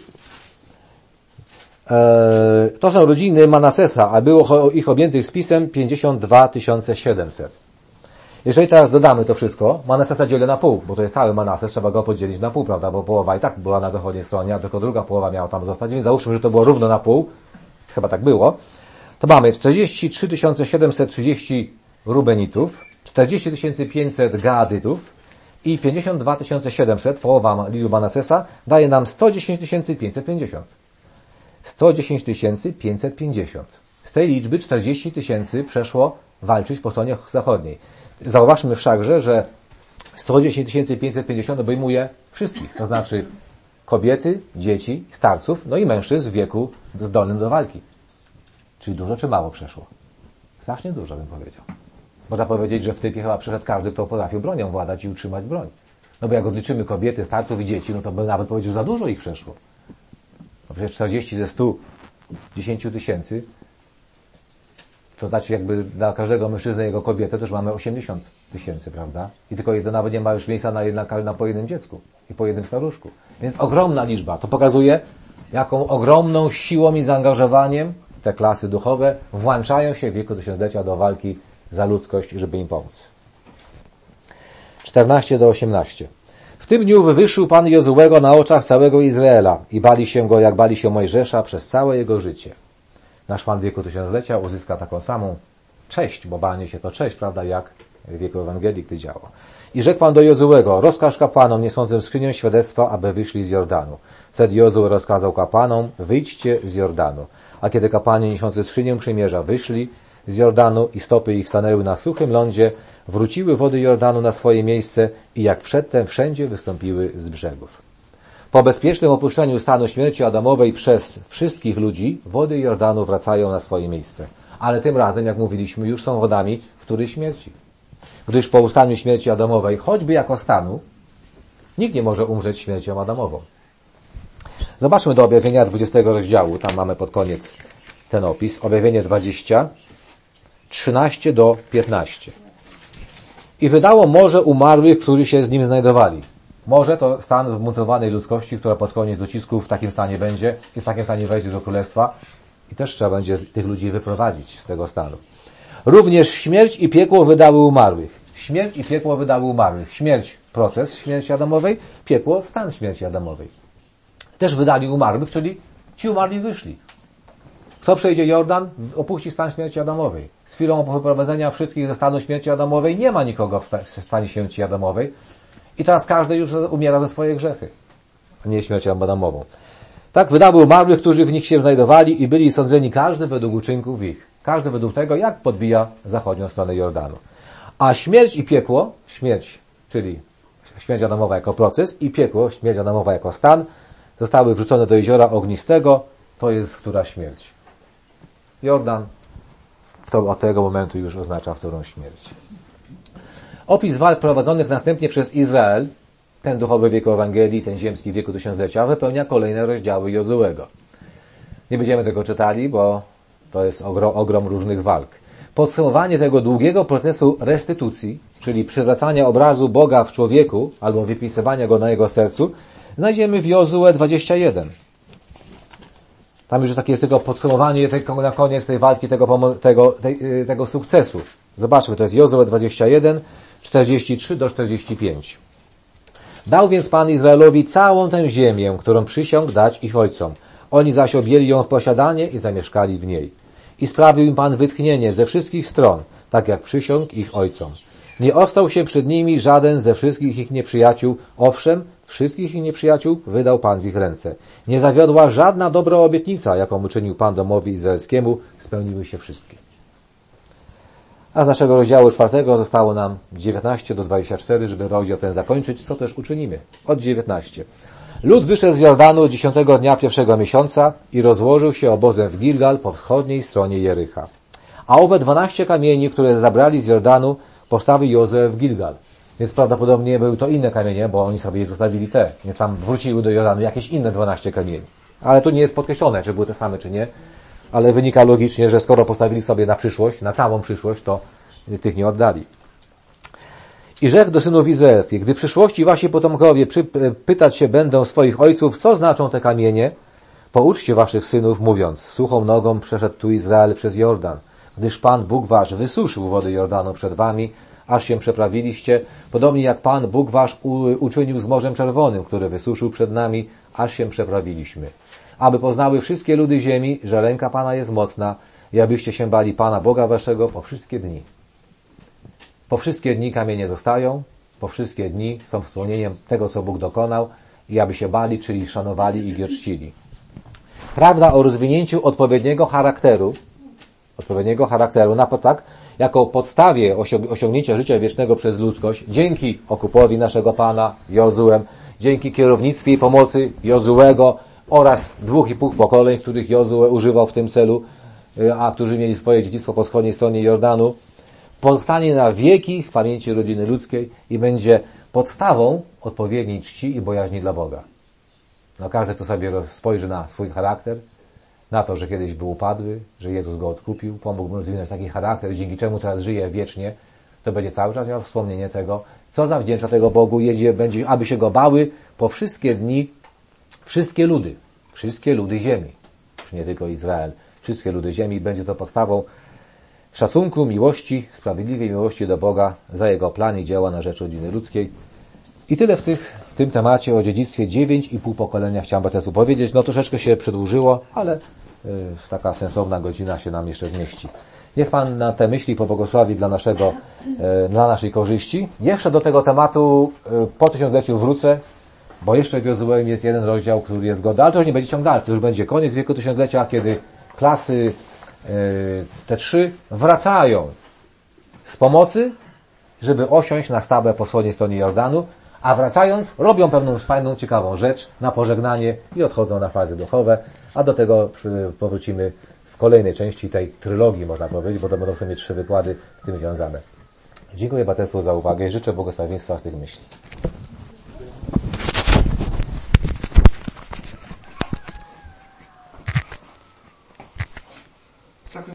To są rodziny Manasesa, a było ich objętych spisem pięćdziesiąt dwa tysiące siedemset. Jeżeli teraz dodamy to wszystko, Manasesa dzielę na pół, bo to jest cały Manases, trzeba go podzielić na pół, prawda, bo połowa i tak była na zachodniej stronie, a tylko druga połowa miała tam zostać, więc załóżmy, że to było równo na pół, chyba tak było, to mamy czterdzieści trzy tysiące siedemset trzydzieści Rubenitów, czterdzieści tysięcy pięćset Gadytów i pięćdziesiąt dwa tysiące siedemset, połowa liczby Manasesa, daje nam sto dziesięć tysięcy pięćset pięćdziesiąt. sto dziesięć tysięcy pięćset pięćdziesiąt. Z tej liczby czterdzieści tysięcy przeszło walczyć po stronie zachodniej. Zauważmy wszakże, że sto dziesięć tysięcy pięćset pięćdziesiąt obejmuje wszystkich, to znaczy kobiety, dzieci, starców, no i mężczyzn w wieku zdolnym do walki. Czyli dużo czy mało przeszło? Strasznie dużo, bym powiedział. Można powiedzieć, że w typie chyba przeszedł każdy, kto potrafił bronią władać i utrzymać broń. No bo jak odliczymy kobiety, starców i dzieci, no to by nawet powiedział, za dużo ich przeszło. No przecież czterdzieści ze stu dziesięciu tysięcy, to znaczy jakby dla każdego mężczyzny i jego kobietę to już mamy osiemdziesiąt tysięcy, prawda? I tylko jedno nawet nie ma już miejsca na, jedna, na po jednym dziecku i po jednym staruszku. Więc ogromna liczba. To pokazuje, jaką ogromną siłą i zaangażowaniem te klasy duchowe włączają się w wieku tysiąclecia do walki za ludzkość, żeby im pomóc. czternaście do osiemnastu. W tym dniu wywyższył Pan Jozułego na oczach całego Izraela i bali się go, jak bali się Mojżesza przez całe jego życie. Nasz Pan w wieku tysiąclecia uzyska taką samą cześć, bo banie się to cześć, prawda, jak w wieku Ewangelii, gdy działo. I rzekł Pan do Jozułego, rozkaż kapłanom niosącym skrzynię świadectwa, aby wyszli z Jordanu. Wtedy Jozue rozkazał kapłanom, wyjdźcie z Jordanu. A kiedy kapłani niosący skrzynię przymierza wyszli z Jordanu i stopy ich stanęły na suchym lądzie, wróciły wody Jordanu na swoje miejsce i jak przedtem wszędzie wystąpiły z brzegów. Po bezpiecznym opuszczeniu stanu śmierci Adamowej przez wszystkich ludzi, wody Jordanu wracają na swoje miejsce. Ale tym razem, jak mówiliśmy, już są wodami wtórej śmierci. Gdyż po ustaniu śmierci Adamowej, choćby jako stanu, nikt nie może umrzeć śmiercią Adamową. Zobaczmy do objawienia dwudziestego rozdziału, tam mamy pod koniec ten opis. Objawienie dwadzieścia, trzynaście do piętnaście. I wydało morze umarłych, którzy się z nim znajdowali. Morze to stan wmontowanej ludzkości, która pod koniec docisku w takim stanie będzie i w takim stanie wejdzie do królestwa i też trzeba będzie tych ludzi wyprowadzić z tego stanu. Również śmierć i piekło wydały umarłych. Śmierć i piekło wydały umarłych. Śmierć, proces śmierci Adamowej, piekło, stan śmierci Adamowej. Też wydali umarłych, czyli ci umarli wyszli. Kto przejdzie Jordan, opuści stan śmierci Adamowej. Z chwilą wyprowadzenia wszystkich ze stanu śmierci Adamowej nie ma nikogo w stanie śmierci Adamowej i teraz każdy już umiera ze swoje grzechy, a nie śmiercią Adamową. Tak wydały umarłych, którzy w nich się znajdowali i byli sądzeni każdy według uczynków ich. Każdy według tego, jak podbija zachodnią stronę Jordanu. A śmierć i piekło, śmierć, czyli śmierć Adamowa jako proces i piekło, śmierć Adamowa jako stan, zostały wrzucone do jeziora ognistego, to jest która śmierć. Jordan to od tego momentu już oznacza wtórą śmierć. Opis walk prowadzonych następnie przez Izrael, ten duchowy wieku Ewangelii, ten ziemski wieku tysiąclecia, wypełnia kolejne rozdziały Jozułego. Nie będziemy tego czytali, bo to jest ogrom, ogrom różnych walk. Podsumowanie tego długiego procesu restytucji, czyli przywracania obrazu Boga w człowieku albo wypisywania go na jego sercu, znajdziemy w Jozue dwadzieścia jeden. Tam już takie jest tylko podsumowanie tego, na koniec tej walki, tego, tego, tej, tego sukcesu. Zobaczmy, to jest Jozue dwadzieścia jeden, czterdzieści trzy do czterdziestu pięciu. Dał więc Pan Izraelowi całą tę ziemię, którą przysiągł dać ich ojcom. Oni zaś objęli ją w posiadanie i zamieszkali w niej. I sprawił im Pan wytchnienie ze wszystkich stron, tak jak przysiągł ich ojcom. Nie ostał się przed nimi żaden ze wszystkich ich nieprzyjaciół, owszem, wszystkich ich nieprzyjaciół wydał Pan w ich ręce. Nie zawiodła żadna dobra obietnica, jaką uczynił Pan domowi izraelskiemu, spełniły się wszystkie. A z naszego rozdziału czwartego zostało nam dziewiętnaście do dwudziestu czterech, żeby rozdział ten zakończyć, co też uczynimy. Od dziewiętnastego. Lud wyszedł z Jordanu dziesiątego dnia pierwszego miesiąca i rozłożył się obozem w Gilgal po wschodniej stronie Jericha. A owe dwanaście kamieni, które zabrali z Jordanu, postawił Jozue w Gilgal. Więc prawdopodobnie były to inne kamienie, bo oni sobie zostawili te. Więc tam wróciły do Jordanu jakieś inne dwanaście kamieni. Ale tu nie jest podkreślone, czy były te same, czy nie. Ale wynika logicznie, że skoro postawili sobie na przyszłość, na całą przyszłość, to tych nie oddali. I rzekł do synów izraelskich, gdy w przyszłości wasi potomkowie przy, pytać się będą swoich ojców, co znaczą te kamienie, pouczcie waszych synów, mówiąc, suchą nogą przeszedł tu Izrael przez Jordan, gdyż Pan Bóg wasz wysuszył wody Jordanu przed wami, aż się przeprawiliście, podobnie jak Pan Bóg wasz uczynił z Morzem Czerwonym, które wysuszył przed nami, aż się przeprawiliśmy. Aby poznały wszystkie ludy ziemi, że ręka Pana jest mocna i abyście się bali Pana Boga waszego po wszystkie dni. Po wszystkie dni kamienie zostają, po wszystkie dni są wspomnieniem tego, co Bóg dokonał i aby się bali, czyli szanowali i go czcili. Prawda o rozwinięciu odpowiedniego charakteru, odpowiedniego charakteru, na tak, jako podstawie osiągnięcia życia wiecznego przez ludzkość, dzięki okupowi naszego Pana, Jozuem, dzięki kierownictwie i pomocy Jozuego oraz dwóch i pół pokoleń, których Jozue używał w tym celu, a którzy mieli swoje dziedzictwo po wschodniej stronie Jordanu, pozostanie na wieki w pamięci rodziny ludzkiej i będzie podstawą odpowiedniej czci i bojaźni dla Boga. No każdy, kto sobie spojrzy na swój charakter, na to, że kiedyś był upadły, że Jezus go odkupił, pomógł mu rozwinąć taki charakter, dzięki czemu teraz żyje wiecznie, to będzie cały czas miał wspomnienie tego, co zawdzięcza tego Bogu, jedzie, będzie, aby się go bały po wszystkie dni, wszystkie ludy, wszystkie ludy ziemi, już nie tylko Izrael, wszystkie ludy ziemi, będzie to podstawą szacunku, miłości, sprawiedliwej miłości do Boga za Jego plan i dzieła na rzecz rodziny ludzkiej. I tyle w, tych, w tym temacie o dziedzictwie. Dziewięć i pół pokolenia chciałem Państwu powiedzieć. No troszeczkę się przedłużyło, ale y, taka sensowna godzina się nam jeszcze zmieści. Niech Pan na te myśli pobłogosławi dla naszego, y, dla naszej korzyści. Jeszcze do tego tematu y, po tysiącleciu wrócę, bo jeszcze w Jozułem jest jeden rozdział, który jest godny, ale to już nie będzie ciąg dalszy, to już będzie koniec wieku tysiąclecia, kiedy klasy y, te trzy wracają z pomocy, żeby osiąść na stawę po wschodniej stronie Jordanu, a wracając robią pewną fajną, ciekawą rzecz na pożegnanie i odchodzą na fazy duchowe, a do tego powrócimy w kolejnej części tej trylogii, można powiedzieć, bo to będą sobie trzy wykłady z tym związane. Dziękuję Państwu za uwagę i życzę błogosławieństwa z tych myśli.